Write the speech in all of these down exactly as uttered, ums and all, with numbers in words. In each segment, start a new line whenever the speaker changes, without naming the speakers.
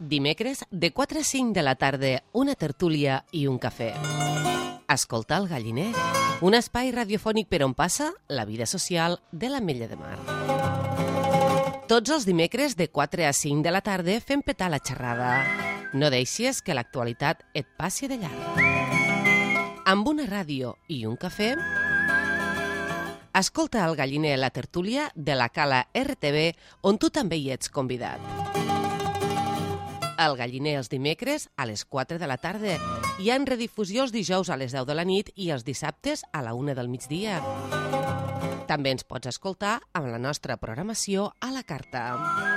Dimecres, de quatre a cinc de la tarda, una tertúlia i un cafè. Escolta el Galliner, un espai radiofònic per on passa la vida social de l'Ametlla de Mar. Tots els dimecres, de quatre a cinc de la tarda, fem petar la xerrada. No deixis que l'actualitat et passi de llarg. Amb una ràdio i un cafè, escolta el Galliner, la tertúlia de la Cala R T V, on tu també hi ets convidat. El Galliner els dimecres a les quatre de la tarda. Hi ha redifusió els dijous a les deu de la nit i els dissabtes a la una del migdia. També ens pots escoltar amb la nostra programació a la carta.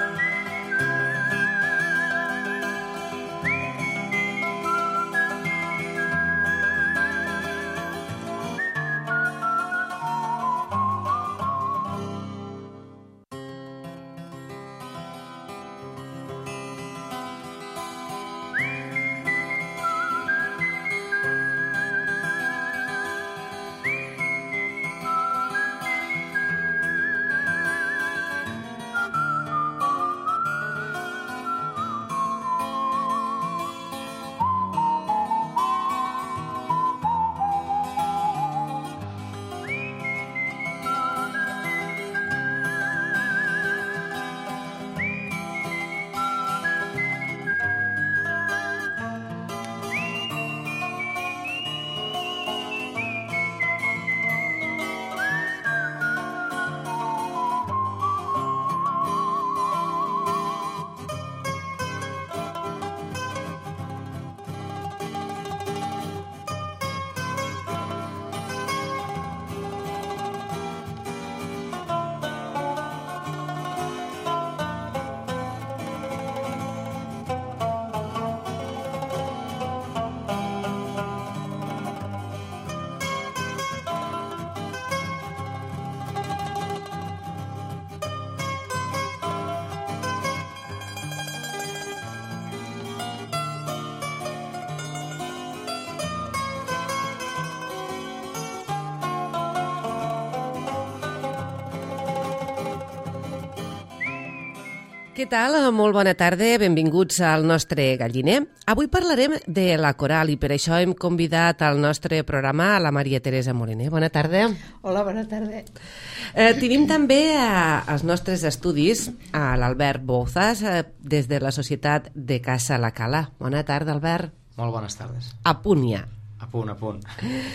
Què tal? Molt bona tarda, benvinguts al nostre Galliner. Avui parlarem de la coral i per això hem convidat al nostre programa a la Maria Teresa Moliner. Bona tarda.
Hola, bona tarda.
Eh, tenim també a, als nostres estudis a l'Albert Bouzas eh, des de la Societat de Casa La Cala. Bona tarda, Albert.
Molt bones tardes.
A punt ja.
A punt, a punt.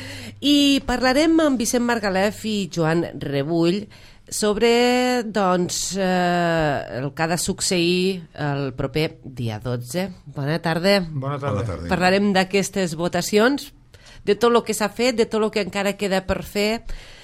I parlarem amb Vicent Margalef i Joan Rebull sobre doncs, eh, el que ha de succeir el proper dia dotze. Bona tarda.
Bona tarda. Bona tarda.
Parlarem d'aquestes votacions, de tot el que s'ha fet, de tot el que encara queda per fer.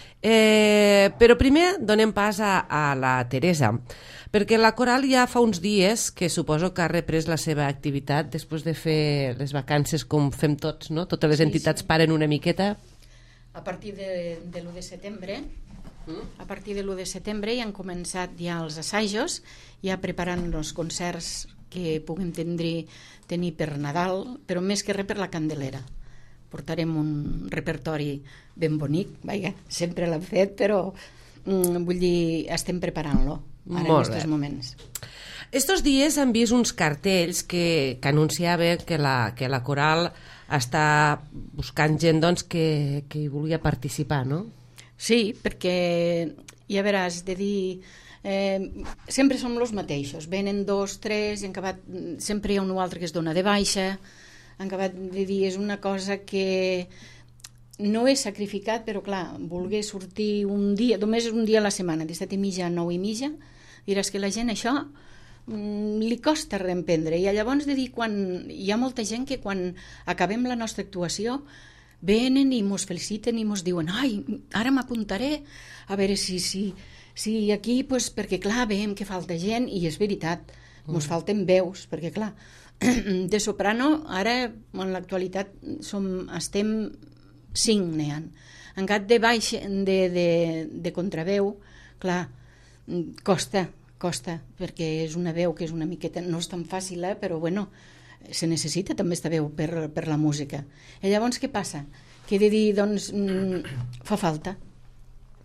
Eh, però primer donem pas a, a la Teresa, perquè la coral ja fa uns dies que suposo que ha reprès la seva activitat després de fer les vacances com fem tots, no? Totes les
sí,
entitats
sí.
paren una miqueta.
A partir de, de l'u de setembre... A partir de l'u de setembre ja han començat ja els assajos, ja preparant els concerts que puguem tenir, tenir per Nadal, però més que res per la Candelera. Portarem un repertori ben bonic, vaja, sempre l'hem fet, però mm, vull dir, estem preparant-lo ara en aquests moments.
Estos dies han vist uns cartells que, que anunciava que la, que la coral està buscant gent doncs, que, que hi volia participar, no?
Sí, perquè ja veràs, de dir, eh, sempre som els mateixos, venen dos, tres, i han acabat, sempre hi ha un o altre que es dona de baixa, han acabat de dir, és una cosa que no és sacrificat, però clar, volgué sortir un dia, només un dia a la setmana, de set i mitja a nou i mitja, diràs que la gent això mm, li costa reemprendre, i llavors de dir, quan hi ha molta gent que quan acabem la nostra actuació venen i mos feliciten i mos diuen ai, ara m'apuntaré a veure si, si, si aquí, pues, perquè clar, veiem que falta gent i és veritat, mos mm. falten veus, perquè clar, de soprano ara en l'actualitat som, estem cinc n'hi ha. En gat de baix de, de, de contraveu, clar, costa, costa, perquè és una veu que és una miqueta, no és tan fàcil, eh, però bueno, se necessita també esta veu per, per la música. I llavors què passa? Que he de dir, doncs, mm, fa falta.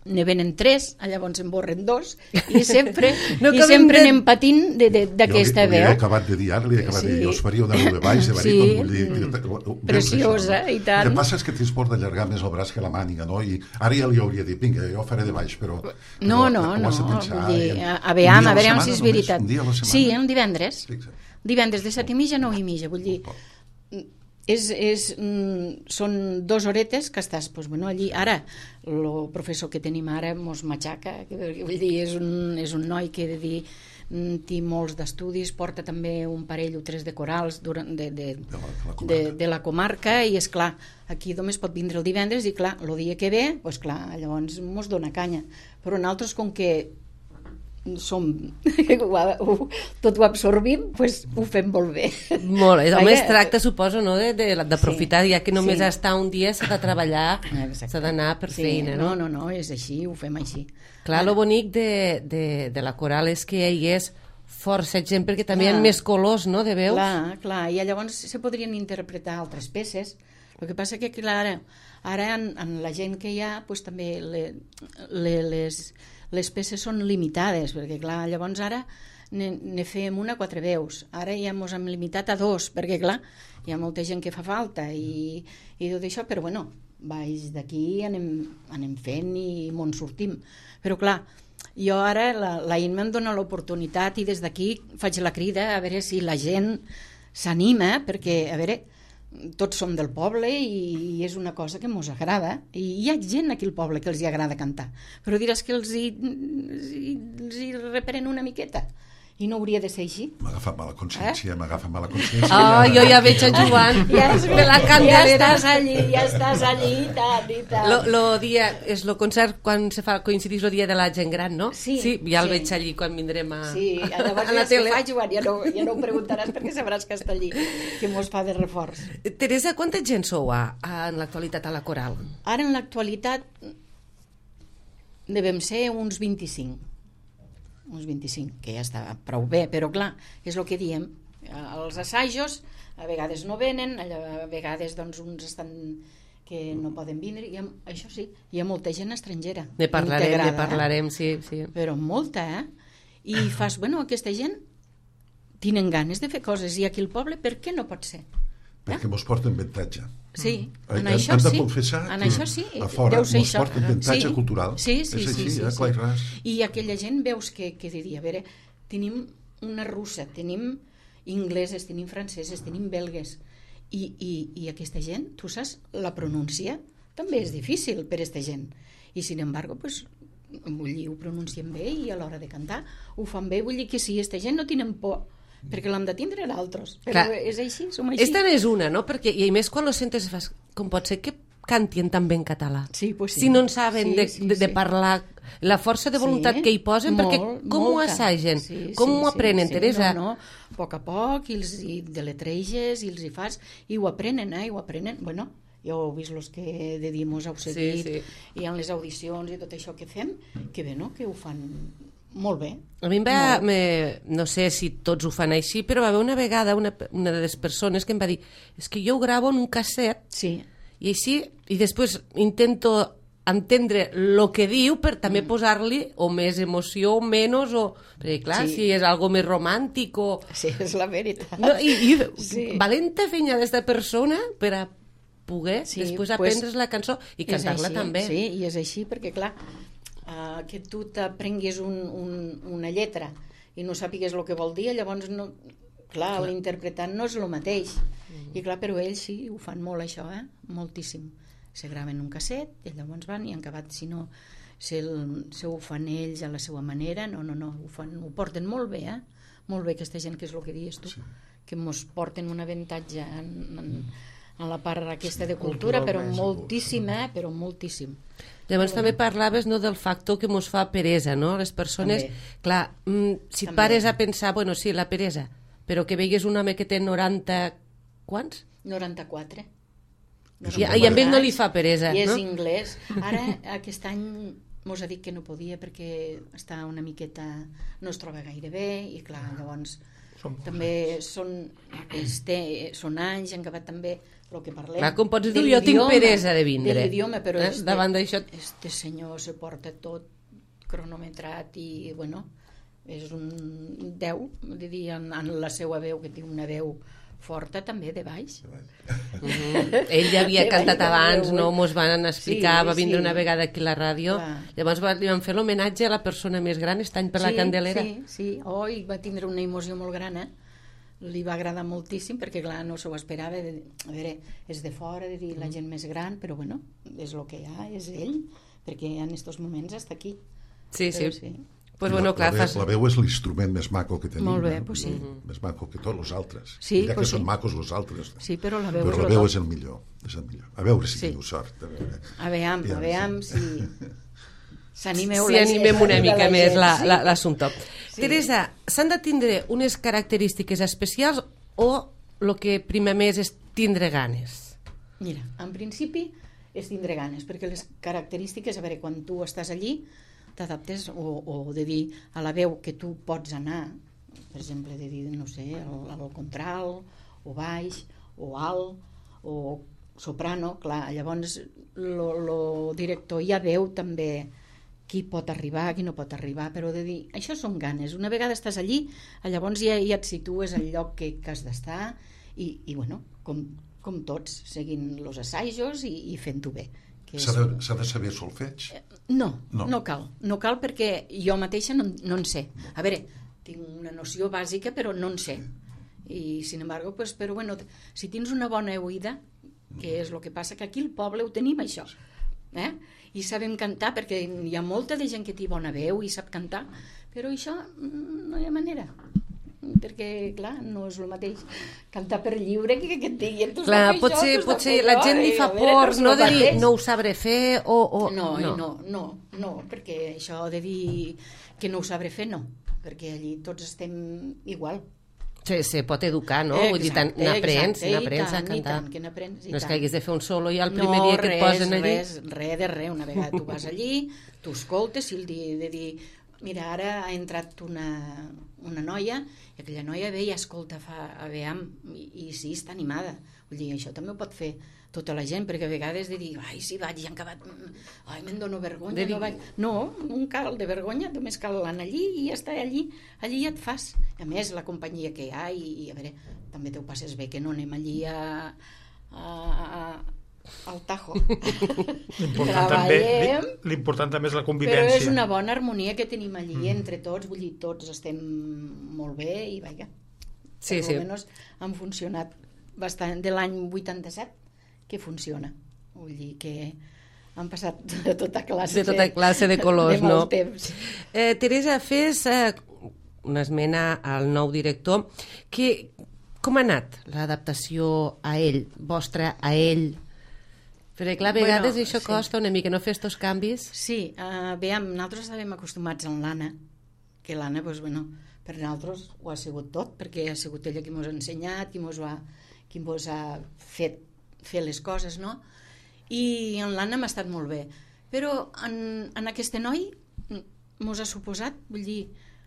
ne venen tres, llavors en borren dos, i sempre,
no
i sempre anem patint d'aquesta
veu. Jo li, li he acabat de dir ara, li he acabat sí. de dir, us faria una de baix, de baríton, sí. vull dir...
Preciosa, això, no? I tant.
El que passa és que tens por d'allargar més el braç que la màniga, no? I ara ja li hauria dit, vinga, jo faré de baix, però...
No,
però,
no, no,
pensar,
vull dir,
a,
a veure, a veure si és veritat.
Un dia a la setmana?
Sí, un divendres.
Sí,
divendres de set i mitja a nou i mitja, vull dir... És, és, mm, són dues horetes que estàs, doncs, bueno, allí, ara el professor que tenim ara mos matxaca, que, vull dir, és un, és un noi que he de dir, té molts d'estudis, porta també un parell o tres de corals durant, de, de, de, la, de, de la comarca, i és clar, aquí només pot vindre el divendres i clar, el dia que ve, doncs clar, llavors mos dona canya, però nosaltres com que som, ho, tot ho absorbim, pues ho fem molt bé.
Molt bé, home, es tracta, suposo, no, d'aprofitar, sí, ja que només sí. està un dia s'ha de treballar, s'ha d'anar per sí, feina, no?
No, no, no, és així, ho fem així.
Clar, el bonic de, de, de la coral és que hi és força gent, perquè també clar, hi ha més colors, no, de veus?
Clar, clar, i llavors se podrien interpretar altres peces. El que passa que, clar, ara, ara en, en la gent que hi ha, pues, també le, le, les... les peces són limitades, perquè clar, llavors ara ne, ne fem una a quatre veus, ara ja ens hem limitat a dos, perquè clar, hi ha molta gent que fa falta i, i tot això, però bueno, baix d'aquí anem, anem fent i m'on sortim. Però clar, jo ara, la, la Imma em dona l'oportunitat i des d'aquí faig la crida a veure si la gent s'anima, perquè, a veure, tots som del poble i és una cosa que mos agrada, i hi ha gent aquí al poble que els hi agrada cantar, però diràs que els hi, els hi reperen una miqueta, i no hauria de ser així.
M'ha agafat mala consciència, eh? m'ha agafat mala consciència.
Oh, jo ja veig en Joan,
ja,
de la candelera.
Ja estàs allí, ja estàs allí, i tal, i tal.
Lo, lo dia, és el concert quan se fa, coincidís el dia de la gent gran, no?
Sí.
Sí, ja el
sí.
veig allí quan vindrem a,
sí,
a la
ja
tele.
Sí, fa, Joan, ja no, ja no ho preguntaràs perquè sabràs que està allí, que mos fa de reforç.
Teresa, quanta gent sou a, a, en l'actualitat a la coral?
Ara en l'actualitat devem ser uns vint-i-cinc. uns vint-i-cinc, que ja està prou bé, però clar, és el que diem, els assajos a vegades no venen, a vegades doncs uns estan que no poden vindre, i això sí, hi ha molta gent estrangera.
Ne parlarem, integrada, ne parlarem, sí, sí.
Però molta, eh? I fas, bueno, aquesta gent tenen ganes de fer coses, i aquí al poble per què no pot ser?
Perquè mos porten avantatge.
Sí, en
Hem
això
de
sí.
confessar
en
que
això sí.
a fora
mos
porten avantatge
sí.
cultural.
Sí, sí,
és així,
sí, sí,
eh?
sí.
Clar i ras.
I aquella gent veus que, que diria, a veure, tenim una russa, tenim ingleses, tenim franceses, tenim belgues, i, i, i aquesta gent, tu saps, la pronúncia també és difícil per aquesta gent. I, sin embargo, pues, vull dir, ho pronuncien bé i a l'hora de cantar ho fan bé, vull dir que si aquesta gent no tenen por, perquè l'hem de tindre d'altres, però clar, és així, som així.
Esta és una, no? Perquè, i a més quan lo sentes fas, com pot ser que cantien també en català?
Sí, pues sí.
Si no en saben
sí,
de,
sí,
de, de
sí.
parlar, la força de voluntat
sí,
que hi posen,
molt,
perquè com
molta.
ho assagen?
Sí,
com
sí,
ho aprenen,
sí, sí,
Teresa?
No, no, a poc a poc, i els hi deletreges, i els hi fas, i ho aprenen, eh? I ho aprenen, bueno, ja heu vist els que de dir mos heu seguit, sí, sí. I en les audicions i tot això que fem, que bé, no?, que ho fan molt bé.
A mi em va, me, no sé si tots ho fan així, però va haver una vegada una, una de les persones que em va dir és que jo ho gravo en un casset
sí.
i així, i després intento entendre el que diu per també mm. posar-li o més emoció o menys, o, perquè clar, sí. si és algo més romàntic o...
Sí, és la veritat.
No, i, i
sí.
valenta feina d'esta persona per a poder sí, després aprendre's pues, la cançó i cantar-la també.
Sí, i és així perquè clar, Uh, que tu t'aprenguis un, un, una lletra i no sàpigues el que vol dir, llavors no, clar, clar. L'interpretant no és el mateix mm. i clar, però ells sí, ho fan molt això, eh? Moltíssim, se graven un casset i llavors van i han acabat, si no se, el, se ho fan ells a la seva manera, no, no, no, ho, fan, ho porten molt bé, eh? Molt bé aquesta gent, que és el que dius tu, sí. que mos porten un avantatge en, en, en la part aquesta de cultura, però moltíssim, eh? Però moltíssim.
Llavors també parlaves, no, del factor que mos fa peresa, no? Les persones, també. Clar, mm, si també. Pares a pensar, bueno, sí, la peresa, però que veigues un home que té noranta... Quants?
noranta-quatre.
I, I a ell no li fa peresa,
I és
no?
anglès. Ara, aquest any mos ha dit que no podia perquè està una miqueta... no es troba gaire bé i clar, llavors
Són molts
també són, este, són anys, han acabat també el que parlem.
Clar, com pots
de
dir, jo tinc
l'idioma,
peresa de vindre.
De l'idioma, però
Eh?
este,
Davant d'això...
este senyor se porta tot cronometrat i, bueno, és un deu, vull dir, en, en la seva veu, que té una veu forta també de baix.
Mm-hmm. Ell ja havia
De
cantat
baix,
abans,
de
no?
baix.
Mos van explicar,
Sí,
va vindre
sí.
una vegada aquí a la ràdio,
Clar.
llavors va, li van fer l'homenatge a la persona més gran aquest any per la Candelera.
Sí, sí, oh, i va tindre una emoció molt gran, eh? Li va agradar moltíssim perquè, clar, no s'ho esperava. De, a veure, és de fora, de dir la gent més gran, però, bueno, és el que hi ha, és ell, perquè en aquests moments està aquí.
Sí, sí.
Però sí.
Pues
I
bueno,
la,
clar,
la, veu,
fas...
la veu és l'instrument més maco que tenim.
Molt bé,
eh?
pues sí.
Més maco que tots els altres.
Sí,
Mira
pues
que són
sí.
macos els altres.
Sí, però la veu
però
és
la
lo
veu
top.
és el millor. És el millor. A veure si
Sí.
teniu sort. A veure.
A veure,
Ja,
a veure si s'animeu
Si
la
animem
gent,
una
s'anima
mica
la
més
gent,
la-
sí.
la- l'assumpte.
Sí.
Teresa, s'han de tindre unes característiques especials o el que primer més és tindre ganes?
Mira, en principi és tindre ganes, perquè les característiques, a veure, quan tu estàs allí, t'adaptes, o, o de dir a la veu que tu pots anar, per exemple, de dir, no sé, al, al contralt, o baix, o alt, o soprano, clar, llavors el director ja veu també qui pot arribar, qui no pot arribar, però de dir, això són ganes. Una vegada estàs allí, llavors ja, ja et situes al lloc que, que has d'estar i, i bueno, com, com tots, seguint els assajos i, i fent-ho bé. Que
S'ha
és...
de, s'ha de saber solfeig?
No,
No.
no, no cal. No cal perquè jo mateixa no, no en sé. A veure, tinc una noció bàsica, però no en sé. I, sin embargo, pues, però bueno, si tens una bona oïda, que és el que passa, que aquí al poble ho tenim, això. Eh? I sabem cantar, perquè hi ha molta de gent que té bona veu i sap cantar, però això mm, no hi ha manera. Perquè, clar, no és el mateix cantar per lliure que que et diguin tu
Clar,
saps
potser,
això, tu
potser
saps
la
allò,
gent li
i,
fa
a veure,
por,
és
no
el
de dir
mateix.
no ho sabré fer o... o
No,
no.
no, no, no, perquè això de dir que no ho sabré fer, no, perquè allí tots estem igual.
Se, se pot educar, no?
Exacte,
Vull dir, tant, n'aprens,
exacte, i
n'aprens a
tant, i
cantar.
tant, que n'aprens, i
No és
tant.
que haguis de fer un solo i el primer
no,
dia que et
res,
posen allí...
res, res de res. Una vegada tu vas allí, tu escoltes, i el dia de dir, mira, ara ha entrat una, una noia, i aquella noia ve i escolta, fa, a veure, i, i sí, està animada. Vull dir, això també ho pot fer tota la gent, perquè a vegades de dir, ai, sí, vaig, ja han acabat, ai, me'n dono vergonya,
De dir-
no vaig... No, no cal de vergonya, només cal anar allí i ja està allí, allí ja et fas. A més, la companyia que hi ha, i, i a veure, també t'ho passes bé, que no anem allí a, a, a, al tajo.
L'important també,
Treballem,
l'important també és la
però
convivència.
és una bona harmonia que tenim allí mm. entre tots, vull dir, tots estem molt bé i vaja,
Sí,
per
sí.
almenys han funcionat bastant, de l'any vuitanta-set que funciona, vull dir que han passat de tota classe
De tota classe de colors,
de molt
no?
temps.
Eh, Teresa, fes eh, una esmena al nou director. Que, com ha anat l'adaptació a ell, vostra a ell? Perquè, clar, a vegades
Bueno,
això
sí.
costa una mica, no fer estos canvis.
Sí, uh, veiem, nosaltres estàvem acostumats amb l'Anna, que l'Anna, doncs, bueno, per nosaltres ho ha sigut tot, perquè ha sigut ella qui mos ha ensenyat, qui mos ha, qui mos ha fet fer les coses, no? I en l'Anna m'ha estat molt bé. Però en, en aquest noi mos ha suposat, vull dir,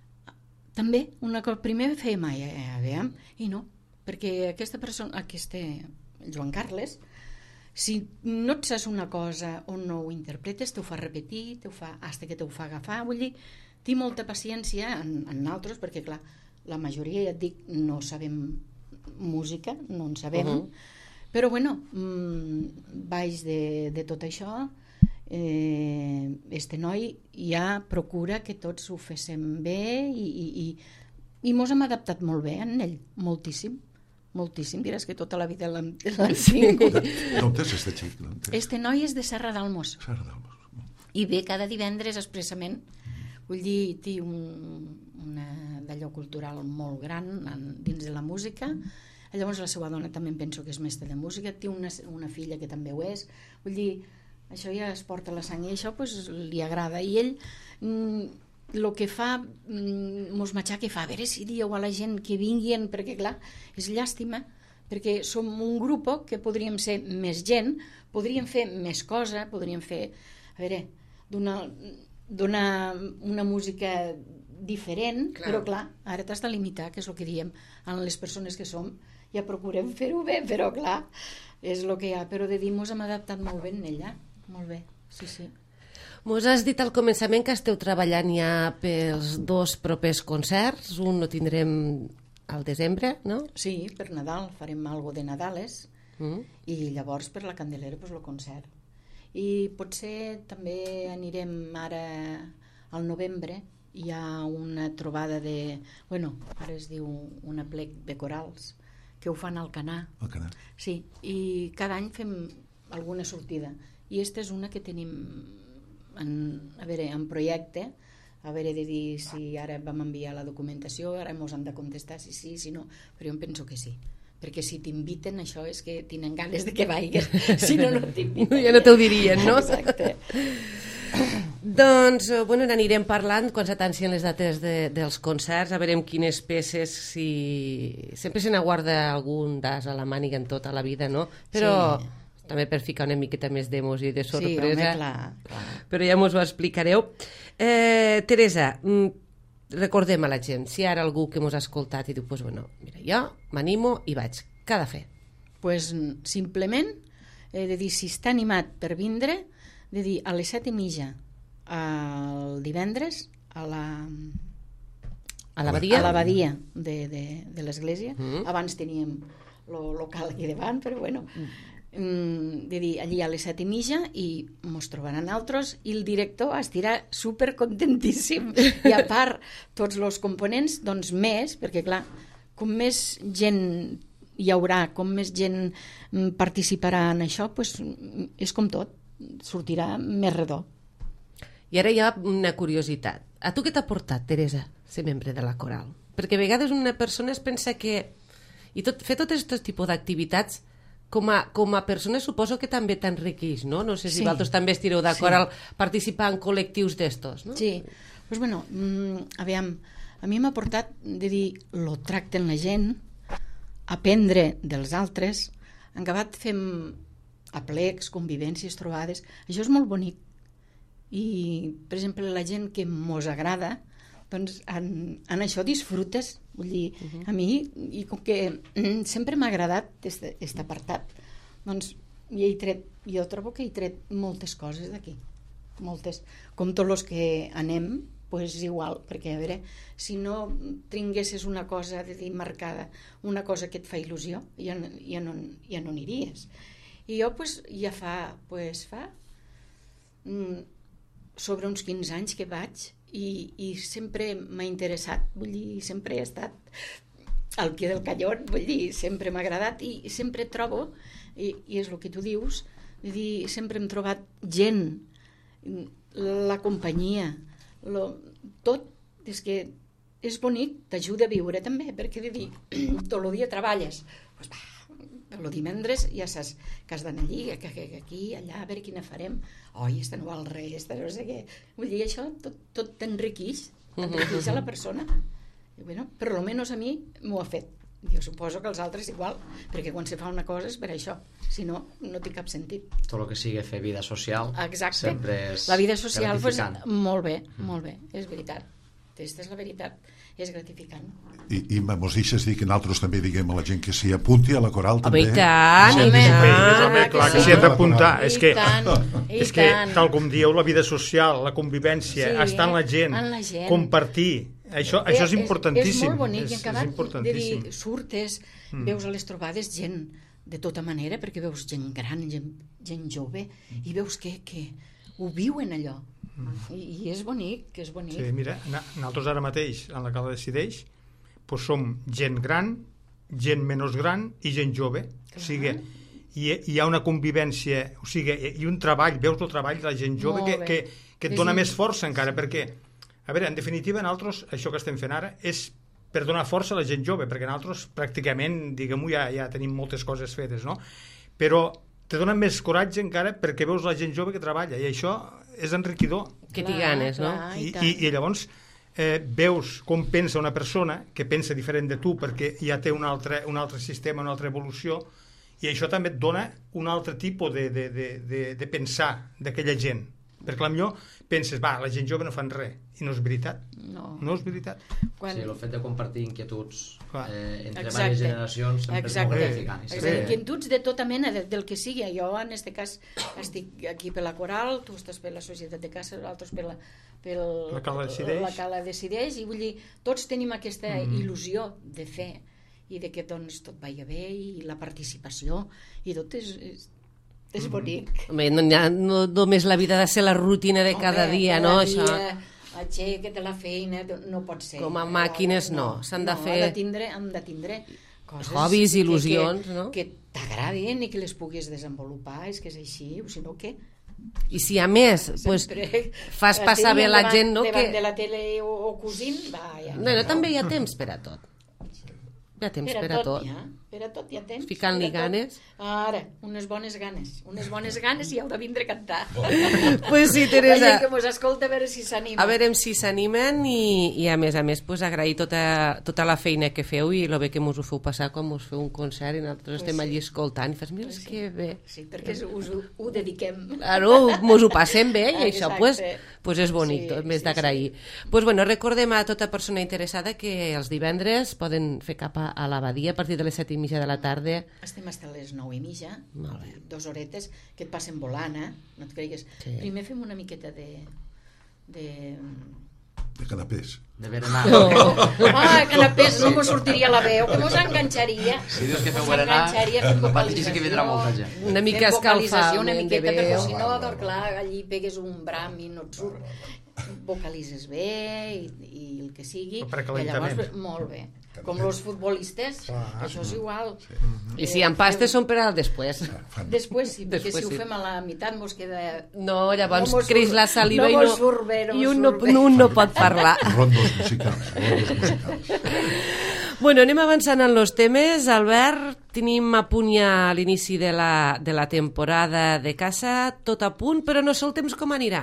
també, una cosa, primer fèiem, a, a veure, i no, perquè aquesta persona, aquest Joan Carles, si no et saps una cosa o no ho interpretes, t'ho fa repetir, t'ho fa, hasta que t'ho fa agafar, vull dir, té molta paciència en, en nosaltres, perquè clar, la majoria, ja et dic, no sabem música, no en sabem, uh -huh. però bueno, mmm, baix de, de tot això, eh, este noi ja procura que tots ho féssim bé i, i, i, i mos hem adaptat molt bé en ell, moltíssim, moltíssim, diràs que tota la vida l'hem tingut.
D'on és este xic? D'on és?
Este noi és de Serra d'Almos
Serra d'Almos.
i ve cada divendres expressament, vull dir, té un, una d'allò cultural molt gran en, dins de la música. Llavors la seva dona també em penso que és mestra de música, té una, una filla que també ho és, vull dir, això ja es porta a la sang i això pues, li agrada, i ell el mm, que fa mm, mos matxà que fa, a veure si dieu a la gent que vinguin, perquè clar, és llàstima, perquè som un grup que podríem ser més gent, podríem fer més cosa, podríem fer, a veure, donar, donar una música diferent, clar. Però clar, ara t'has de limitar, que és el que diem, amb les persones que som, ja procurem fer-ho bé, però clar, és el que hi ha, però de dir, mos hem adaptat molt bé en ella, molt bé, sí, sí.
Mos has dit al començament que esteu treballant ja pels dos propers concerts, un no tindrem al desembre, no?
Sí, per Nadal, farem algo de Nadales, mm. i llavors per la Candelera, pues, el concert. I potser també anirem ara al novembre, hi ha una trobada de... Bueno, ara es diu una plec de corals, que ho fan al Canà.
Al Canà.
Sí, i cada any fem alguna sortida. I esta és una que tenim en, a veure, en projecte, a veure de dir si ara vam enviar la documentació, ara ens han de contestar si sí, si no, però jo em penso que sí. Perquè si t'inviten, això és que tenen ganes de que vagis, si no, no t'inviten.
Ja no t'ho dirien, no?
Exacte.
Doncs, bueno, n'anirem parlant quan s'atancien les dates de, dels concerts, a veurem quines peces, si... Sempre se n'aguarda algun d'as a la màniga en tota la vida, no? Però sí. També per ficar una miqueta més d'emos i de sorpresa.
Sí, home, clar, clar.
Però ja mos ho explicareu. Eh, Teresa, recordem a la gent, si hi ha algú que mos ha escoltat i diu, pues, bueno, mira, jo m'animo i vaig. Què ha de fer?
Pues, simplement, he de dir, si està animat per vindre, de dir, a les set i mitja el divendres a la
a l'abadia,
a l'abadia de, de, de l'església.
Mm.
Abans teníem el local aquí davant, però bueno, mm, de dir, allí a les set i mitja i mos trobaran altres i el director estirà super contentíssim. I a part, tots els components, doncs més, perquè clar, com més gent hi haurà, com més gent participarà en això, pues, és com tot, sortirà més redó.
I ara hi ha una curiositat. A tu què t'ha portat, Teresa, ser membre de la coral? Perquè a vegades una persona es pensa que... I tot, fer tots aquests tipus d'activitats com a, com a persona suposo que també t'enriqueix, no? No sé si
sí.
vosaltres també estireu d'acord
sí.
al participar en col·lectius d'estos, no?
Sí. Pues bueno, mmm, aviam, a mi m'ha portat de dir lo tracten la gent, aprendre dels altres, en acabat fem aplecs, convivències, trobades, això és molt bonic. I, per exemple, la gent que mos agrada, doncs en, en això disfrutes. Vull dir, uh-huh. a mi, i com que mm, sempre m'ha agradat aquest apartat, doncs hi he tret, jo trobo que he tret moltes coses d'aquí. Moltes. Com tots els que anem, doncs igual, perquè a veure, si no tinguessis una cosa de dir marcada, una cosa que et fa il·lusió, ja, ja, no, ja no aniries. I jo pues, ja fa, pues, fa mm, sobre uns quinze anys que vaig i, i sempre m'ha interessat, vull dir, sempre he estat al pie del canyón, vull dir, sempre m'ha agradat i, i sempre trobo, i, i és el que tu dius, vull dir, sempre hem trobat gent, la companyia, lo, tot, és que és bonic, t'ajuda a viure també, perquè de dir, tot el dia treballes, doncs va, el divendres ja saps que has d'anar allí, que, que, que aquí, allà, a veure quina farem. Oi, esta no val res, esta no sé què. Vull dir, això tot, tot t'enriqueix, t'enriqueix a la persona. I, bueno, per almenys a mi m'ho ha fet. Jo suposo que els altres igual, perquè quan se fa una cosa és per això, si no, no té cap sentit.
Tot el que sigui fer vida social.
Exacte.
Sempre és
la vida social, pues, molt bé,
mm.
molt bé, és veritat. Aquesta és la veritat, és gratificant.
I, i mos deixes dir que nosaltres també diguem a la gent que s'hi apunti a la coral també.
Home, i tant,
sí,
i
sí,
tant.
home, clar que s'hi han d'apuntar. És que,
I
és que,
tant.
tal com dieu, la vida social, la convivència,
Sí,
estar amb la gent,
amb la gent.
compartir, això, això és importantíssim.
És molt bonic,
és,
i en acabat de dir, surtes,
Mm.
veus a les trobades gent de tota manera, perquè veus gent gran, gent, gent jove, i veus que, que ho viuen allò. I, i és bonic, que és bonic.
Sí, mira, na- nosaltres ara mateix, en la Cala Decideix, doncs som gent gran, gent menys gran i gent jove. O sigui, hi, hi ha una convivència, o sigui, i un treball, veus el treball de la gent jove que, que, que et dona més força encara, perquè, a veure, en definitiva, nosaltres, això que estem fent ara, és per donar força a la gent jove, perquè nosaltres pràcticament, diguem-ho, ja, ja tenim moltes coses fetes, no? Però te dona més coratge encara perquè veus la gent jove que treballa, i això és enriquidor.
Que t'hi ganes, no?
Clar,
I,
i,
i, i llavors eh, veus com pensa una persona que pensa diferent de tu perquè ja té un altre, un altre sistema, una altra evolució, i això també et dona un altre tipus de, de, de, de, de pensar d'aquella gent. Perquè potser penses, va, la gent jove no fan res, i no és veritat.
No.
No és veritat.
Quan...
Sí, el fet de compartir inquietuds eh, entre
Exacte.
diverses generacions sempre
Exacte.
és molt gratificant. I
Exacte.
sempre-
Inquietuds de tota mena, de, del que sigui. Jo, en aquest cas, estic aquí per la Coral, tu estàs per la Societat de Caça, l'altre per la, per
La Cala Decideix.
la Cala Decideix, i vull dir, tots tenim aquesta
Mm.
il·lusió de fer i de que doncs, tot vagi bé, i la participació, i tot és, és, és bonic.
Home, no, ha, no només la vida ha de ser la rutina de cada
Home,
dia,
cada
no?
dia,
Això.
aixeca't de la feina, no pot ser.
Com a màquines, no, s'han de
no,
fer-
Ha de tindre, hem de tindre coses
Hobbies,
que-
il·lusions,
que,
no?
que t'agradin i que les puguis desenvolupar, és que és així, o si no, què?
I si a més pues,
Sempre
fas passar bé la
davant,
gent, no?
Davant
Que...
de la tele o, o cosint, va, ja.
No, no, també hi ha temps per a tot. Hi ha temps
per a
per a
tot,
tot.
ja. Per a tot hi ha temps.
Ficant-li
per a tot.
ganes.
Ara, unes bones ganes. Unes bones ganes i heu de vindre a cantar.
Pues sí,
La
Teresa.
gent que mos escolta, a veure si s'anima.
A veure si s'animen i, i a més a més pues, agrair tota, tota la feina que feu i el bé que mos ho feu passar quan mos feu un concert i nosaltres
Pues
estem
sí.
allí escoltant i fas, mira,
Pues sí.
que bé.
Sí, perquè us ho, ho dediquem.
Claro, mos ho passem bé i això
Exacte.
pues, pues és bonic,
Sí,
tot, més
sí,
d'agrair. Pues bueno, recordem a tota persona interessada que els divendres poden fer cap a, a l'abadia a partir de les set i mitja de la tarda.
Estem fins a les nou i mitja,
Molt bé.
dos horetes, que et passen volant, eh? No et creguis.
Sí.
Primer fem una miqueta de... de...
De canapés.
De berenar.
Ah, canapés, no mos sortiria la veu, que mos enganxaria.
Si dius que feu
Mos
berenar,
enganxaria fent
no patis que vindrà molta gent.
Una mica
Fem vocalització una
escalfament de
miqueta, perquè
veu.
si no, doncs clar, allí pegues un bram i no et surt. Vocalitzes bé i, i el que sigui.
Per
I llavors,
calentament.
molt bé. Com els futbolistes,
Clar.
això és igual.
I si en pastes són per al després.
Després sí, perquè
Després
si ho
sí.
fem a la meitat mos queda...
No, llavors
No mos
creix
surt-
la saliva
no
i,
mos
no,
surt bé, no
i
mos
un no,
surt bé.
no, un no pot parlar.
Rondos musicals, rondos musicals.
Bueno, anem avançant en els temes. Albert, tenim a punt ja a l'inici de, la, de la temporada de caça, tot a punt, però no sé el temps com anirà.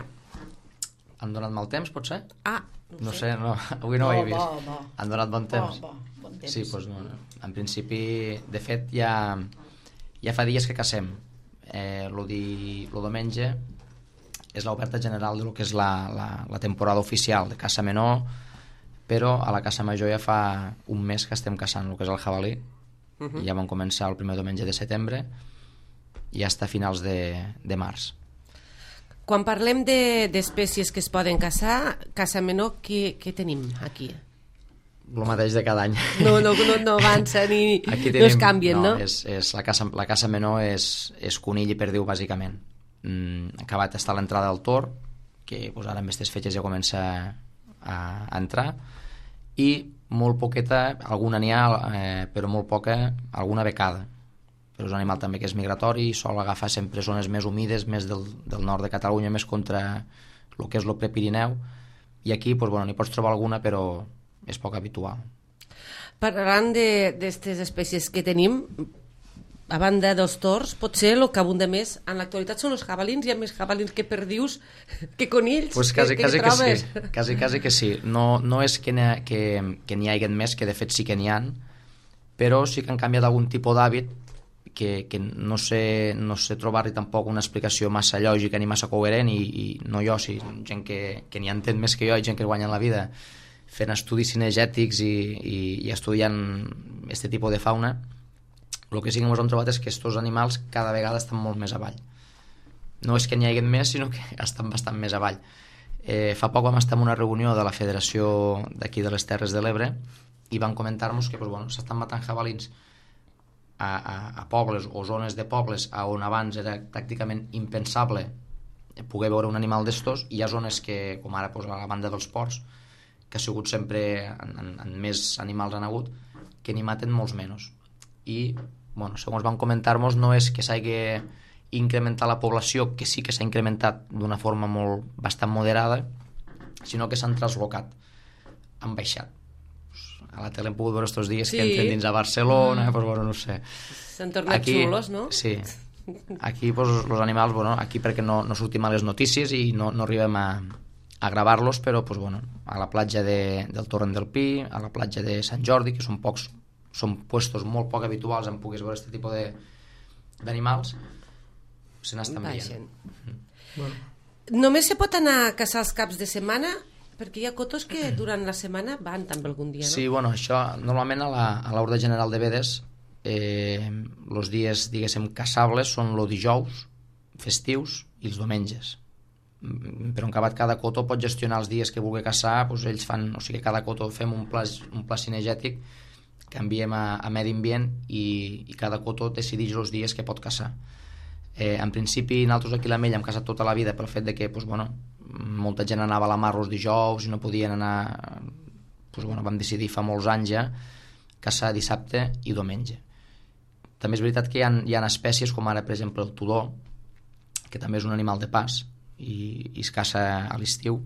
Han donat mal temps, potser?
Ah,
No sé, no, avui no ho he
Bo,
vist.
bo, bo.
Han donat bon temps?
Bo, bo, bon temps.
Sí, doncs no, no. En principi, de fet, ja, ja fa dies que cacem. Eh, lo, di, lo diumenge és l'oberta general del que és la, la, la temporada oficial de caça menor, però a la caça major ja fa un mes que estem caçant el que és el jabalí. Uh -huh. I ja vam començar el primer diumenge de setembre i ja està a finals de, de març.
quan parlem de- d'espècies que es poden caçar, caça menor, què, què tenim aquí?
El mateix de cada any.
No, no, no, no avança ni
Aquí
no es canvien, no?
És, és la, caça, la caça menor és, és conill i perdiu, bàsicament. Mm, acabat està l'entrada del tor, que pues, ara amb aquestes fetges ja comença a, a entrar, i molt poqueta, alguna n'hi ha, eh, però molt poca, alguna becada. Però és un animal també que és migratori i sol agafar sempre zones més humides, més del, del nord de Catalunya, més contra el que és el Prepirineu, i aquí pues, bueno, n'hi pots trobar alguna, però és poc habitual.
Parlant d'aquestes espècies que tenim, a banda dels tors, potser el que abunda més en l'actualitat són els jabalins. Hi ha més jabalins que perdius que conills.
Pues quasi,
que,
quasi
que,
que
trobes.
sí, quasi, quasi que sí. No, no és que n'hi que, que n'hi hagi més, que de fet sí que n'hi ha, però sí que han canviat algun tipus d'hàbit que, que no sé, no sé trobar-hi tampoc una explicació massa lògica ni massa coherent, i, i no jo, sí, gent que, que n'hi entén més que jo, i gent que guanya la vida fent estudis cinegètics i, i, i estudiant aquest tipus de fauna. El que sí que ens hem trobat és que aquests animals cada vegada estan molt més avall. No és que n'hi hagi més, sinó que estan bastant més avall. Eh, fa poc vam estar en una reunió de la Federació d'aquí de les Terres de l'Ebre i van comentar-nos que pues, bueno, s'estan matant jabalins a, a, a pobles o zones de pobles on abans era pràcticament impensable poder veure un animal d'estos, i hi ha zones que, com ara pues, a la banda dels ports, que ha sigut sempre en, en, en més animals han hagut, que n'hi maten molts menys. I, bueno, segons van comentar-nos, no és que s'hagi incrementat la població, que sí que s'ha incrementat d'una forma molt bastant moderada, sinó que s'han translocat, han baixat. A la tele hem pogut veure estos dies sí. que entren dins a Barcelona, mm. pues, bueno, no sé.
S'han tornat aquí, xulos, no?
Sí. Aquí, pues, els animals, bueno, aquí perquè no, no sortim a les notícies i no, no arribem a, a gravar-los, però, pues, bueno, a la platja de, del Torrent del Pi, a la platja de Sant Jordi, que són pocs, són puestos molt poc habituals en puguis veure aquest tipus de d'animals, se n'estan veient.
Bueno,
Només se pot anar a caçar els caps de setmana? Perquè hi ha cotos que durant la setmana van també algun dia, no?
Sí, bueno, això normalment a la, a l'Orde General de Vedes eh, els dies, diguéssim, caçables són el dijous, festius i els diumenges. Però en acabat cada coto pot gestionar els dies que vulgui caçar, doncs ells fan, o sigui, cada coto fem un pla, un pla cinegètic que enviem a, a medi ambient i, i cada coto decideix els dies que pot caçar. Eh, en principi, nosaltres aquí a l'Ametlla hem caçat tota la vida pel fet de que, doncs, bueno, molta gent anava a la mar els dijous i no podien anar, doncs, bueno, vam decidir fa molts anys ja caçar dissabte i diumenge. També és veritat que hi ha, hi ha espècies com ara per exemple el tudó, que també és un animal de pas i, i es caça a l'estiu.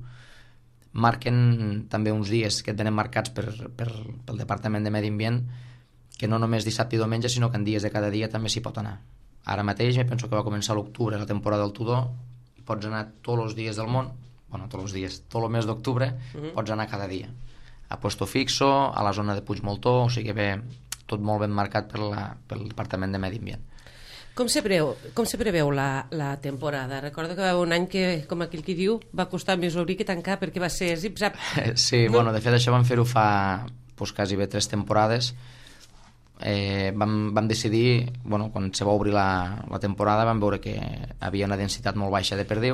Marquen també uns dies que tenen marcats per, per, pel Departament de Medi Ambient, que no només dissabte i diumenge sinó que en dies de cada dia també s'hi pot anar. Ara mateix me penso que va començar a l'octubre la temporada del tudó, pots anar tots els dies del món, bueno, tots els dies, tot el mes d'octubre, uh-huh. Pots anar cada dia. A Puesto Fixo, a la zona de Puigmoltó, o sigui que ve tot molt ben marcat per la, pel Departament de Medi Ambient.
Com se preveu, com se preveu la, la temporada? Recordo que va haver un any que, com aquell qui diu, va costar més obrir que tancar perquè va ser zip-zap.
Sí, no? Bueno, de fet això vam fer-ho fa pues, quasi bé tres temporades. Eh, vam, vam decidir, bueno, quan se va obrir la, la temporada vam veure que havia una densitat molt baixa de perdiu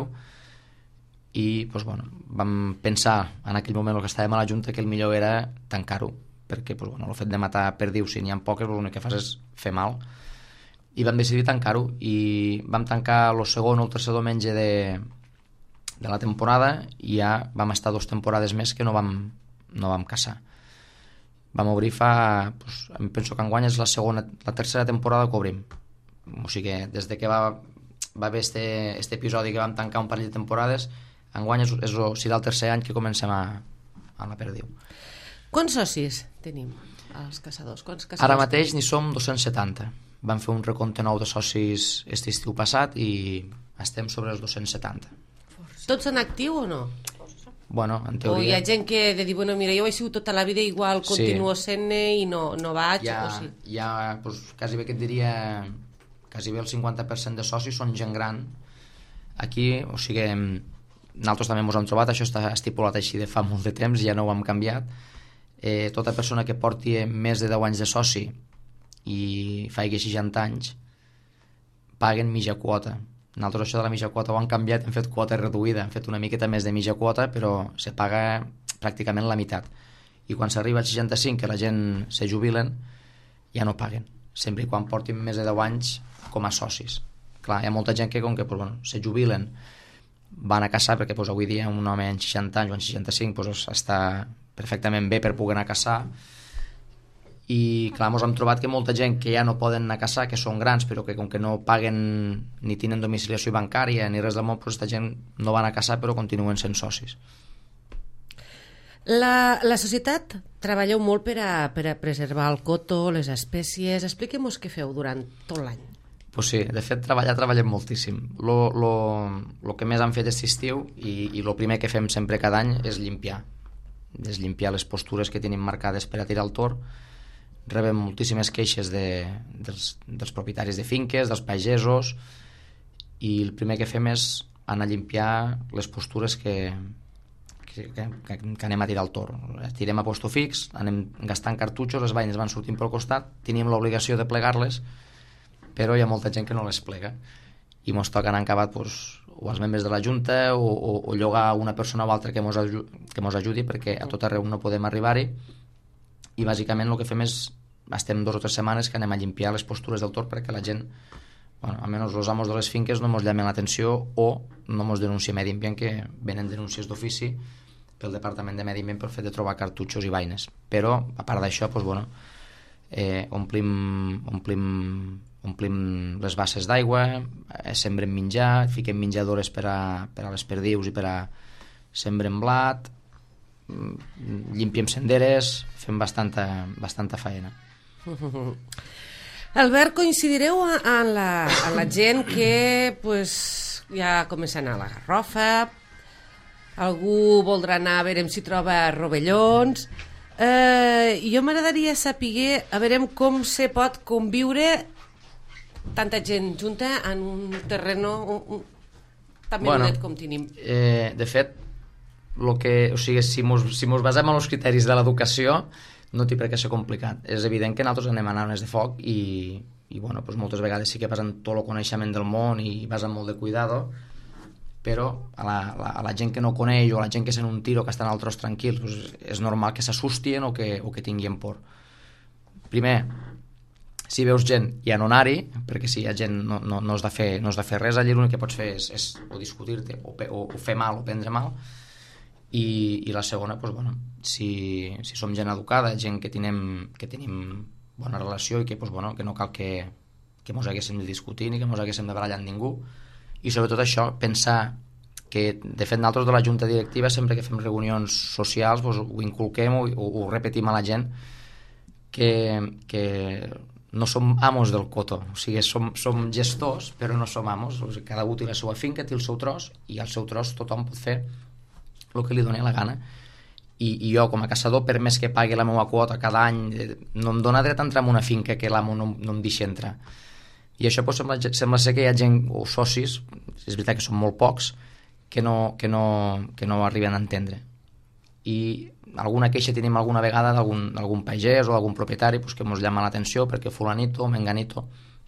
i pues, bueno, vam pensar en aquell moment que estàvem a la Junta que el millor era tancar-ho perquè pues, bueno, el fet de matar perdius si n'hi ha poques l'únic que fas és fer mal i vam decidir tancar-ho i vam tancar el segon o el tercer diumenge de, de la temporada i ja vam estar dues temporades més que no vam, no vam caçar. Vam obrir fa, doncs, em penso que enguany és la segona, la tercera temporada que obrim. O sigui que des de que va, va haver este, este episodi que vam tancar un parell de temporades, enguany és, és, serà el tercer any que comencem a, a la perdiu.
Quants socis tenim els caçadors? Quants caçadors
Ara mateix n'hi som dos-cents setanta. Vam fer un recompte nou de socis aquest estiu passat i estem sobre els dos-cents setanta.
Tots en actiu o no?
Bueno, en teoria...
O hi ha gent que de dir, bueno, mira, jo he sigut tota la vida igual, continuo sí. sent-ne i no, no vaig,
hi ha,
o sí.
Hi ha, pues, quasi bé que et diria, quasi bé el cinquanta per cent de socis són gent gran. Aquí, o sigui, nosaltres també ens hem trobat, això està estipulat així de fa molt de temps, ja no ho hem canviat. Eh, tota persona que porti més de deu anys de soci i faci seixanta anys, paguen mitja quota. Nosaltres això de la mitja quota ho han canviat, hem fet quota reduïda, hem fet una miqueta més de mitja quota, però se paga pràcticament la meitat. I quan s'arriba als seixanta-cinc, que la gent se jubilen, ja no paguen, sempre i quan portin més de deu anys com a socis. Clar, hi ha molta gent que, com que pues, bueno, se jubilen, van a caçar, perquè pues, avui dia un home en seixanta anys o en seixanta-cinc pues, està perfectament bé per poder anar a caçar, i clar, ens hem trobat que molta gent que ja no poden anar a caçar, que són grans però que com que no paguen ni tenen domiciliació bancària ni res del món, aquesta gent no van a caçar però continuen sent socis.
La, la societat treballeu molt per a, per a preservar el coto, les espècies. Expliquem-nos què feu durant tot l'any.
Pues sí, de fet treballar treballem moltíssim. Lo, lo, lo que més han fet aquest estiu i, i lo primer que fem sempre cada any és limpiar és limpiar les postures que tenim marcades per a tirar el tor. Rebem moltíssimes queixes de, dels, dels propietaris de finques, dels pagesos, i el primer que fem és anar a limpiar les postures que, que, que, que anem a tirar al tor. Tirem a posto fix, anem gastant cartutxos, les vaines van sortint pel costat, tenim l'obligació de plegar-les, però hi ha molta gent que no les plega. I ens toca anar en acabat doncs, o els membres de la Junta o, o, o llogar una persona o altra que ens ajudi, ajudi perquè a tot arreu no podem arribar-hi. I bàsicament el que fem és estem dues o tres setmanes que anem a limpiar les postures del tor perquè la gent, bueno, almenys els amos de les finques no ens llamen l'atenció o no ens denuncia Medi Ambient, que venen denúncies d'ofici pel Departament de Medi Ambient pel fet de trobar cartutxos i vaines. Però a part d'això doncs, bueno, eh, omplim, omplim, omplim les basses d'aigua, eh, sembrem menjar, fiquem menjadores per a, per a les perdius i per a sembrem blat, llimpiem senderes, fem bastanta, bastanta faena.
Albert, coincidireu en la, en la gent que pues, ja comença a anar a la Garrofa, algú voldrà anar a veure si troba rovellons. Eh, jo m'agradaria saber a veure com se pot conviure tanta gent junta en un terreno un, un, tan
Bueno,
menudet com tenim.
Eh, de fet, lo que, o sigui, si mos, si mos basem en els criteris de l'educació, no té per què ser complicat. És evident que nosaltres anem a armes de foc i, i bueno, pues moltes vegades sí que vas amb tot el coneixement del món i vas amb molt de cuidado, però a la, a la, a la gent que no coneix o a la gent que sent un tiro que estan altres tranquils, pues és normal que s'assustien o que, o que tinguin por. Primer, si veus gent ja no anar-hi, perquè si hi ha gent no, no, no, has de fer, no has de fer res allà, l'únic que pots fer és, és o discutir-te o, o, o fer mal o prendre mal. I, i la segona, pues, bueno, si, si som gent educada, gent que tenim, que tenim bona relació i que, pues, bueno, que no cal que, que mos haguéssim de discutir ni que mos haguéssim de barallar amb ningú. I sobretot això, pensar que, de fet, nosaltres de la junta directiva, sempre que fem reunions socials, doncs, ho inculquem, ho, ho repetim a la gent, que, que no som amos del cotó, o sigui, som, som gestors, però no som amos, o sigui, cada un té la seva finca, té el seu tros, i al seu tros tothom pot fer el que li doni la gana. I, i jo, com a caçador, per més que pagui la meva quota cada any, no em dóna dret a entrar en una finca que l'amo no, no em deixi entrar. I això pues, sembla, sembla ser que hi ha gent o socis, és veritat que són molt pocs, que no, que no, que no arriben a entendre. I alguna queixa tenim alguna vegada d'algun pagès o d'algun propietari pues, que ens llama l'atenció perquè fulanito o menganito,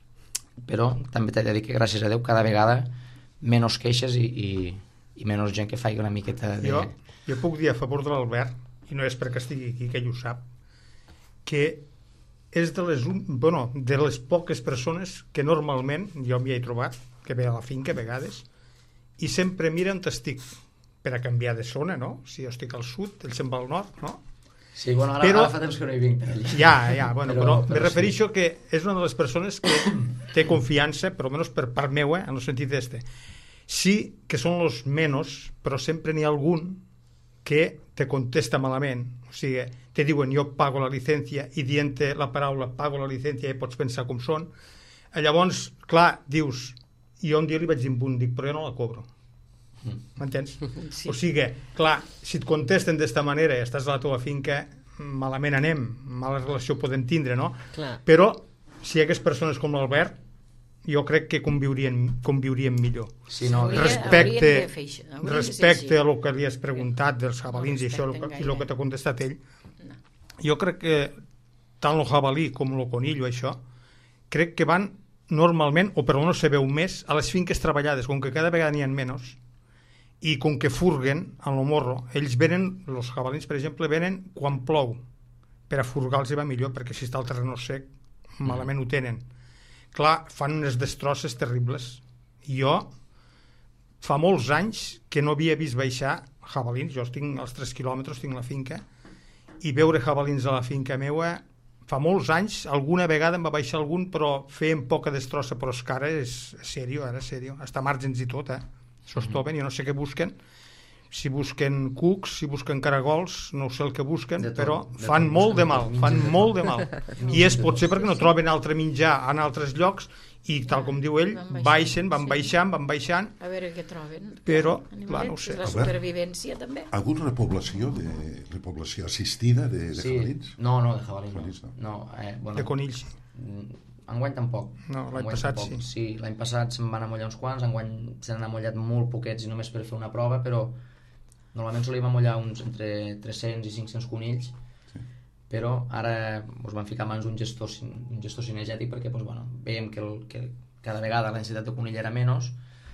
però també t'he de dir que gràcies a Déu cada vegada menys queixes i, i, i menys gent que faci una miqueta de...
Jo, jo puc dir a favor de l'Albert, i no és perquè estigui aquí, que ell ho sap, que és de les, bueno, de les poques persones que normalment, jo m'hi he trobat, que ve a la finca a vegades, i sempre mira on estic, per a canviar de zona, no? Si jo estic al sud, ell se'n va al nord, no?
Sí, bueno, ara,
però,
ara fa temps que no hi vinc per allà.
Ja, ja, bueno, però, però,
però
me refereixo sí. Que és una de les persones que té confiança, per almenys per part meua, en el sentit este. Sí que són los menos, però sempre n'hi ha algun que te contesta malament, o sigui, te diuen jo pago la llicència i dient la paraula pago la llicència ja pots pensar com són. Llavors, clar, dius, jo un dia li vaig dir un dic, però jo no la cobro. M'entens? Sí. O sigui, clar, si et contesten d'esta manera i estàs a la teva finca, malament anem, mala relació podem tindre, no?
Clar.
Però si hi hagués persones com l'Albert, jo crec que conviurien, conviurien millor.
Sí, no,
Hauria,
respecte
fer això,
respecte a lo que li has preguntat dels jabalins i això, i el que t'ha contestat ell, no. Jo crec que tant el jabalí com el conill o això, crec que van normalment, o per almenys se veu més, a les finques treballades, com que cada vegada n'hi ha menys, i com que furguen en el morro, ells venen, els jabalins, per exemple, venen quan plou, per a furgar-los va millor, perquè si està el terreno sec, malament ho tenen. Clar, fan unes destrosses terribles. Jo fa molts anys que no havia vist baixar jabalins, jo tinc als tres quilòmetres, tinc la finca, i veure jabalins a la finca meua, fa molts anys, alguna vegada em va baixar algun, però feien poca destrossa, però és que ara és sèrio, ara és sèrio, hasta màrgens i tot, eh? Sostoven, jo no sé què busquen, si busquen cucs, si busquen caragols, no sé el que busquen, tot, però fan molt de mal, fan molt de mal. I és potser perquè no troben altre menjar en altres llocs i, tal com diu ell, baixen, van baixant, van baixant.
A veure què troben.
Però, clar, no ho sé.
És la supervivència, també.
Ha hagut repoblació, de, repoblació assistida de, de
sí.
jabalins?
No, no, de jabalins,
jabalins
no. no eh, bueno,
de conills.
Enguany tampoc.
No, l'any passat sí.
Sí, l'any passat se'n van amollar uns quants, enguany se n'han amollat molt poquets i només per fer una prova, però normalment solíem amollar uns entre tres-cents i cinc-cents conills, sí. Però ara ens van ficar mans un gestor, un gestor cinegètic perquè doncs, bueno, veiem que, el, que cada vegada la densitat de conill era menys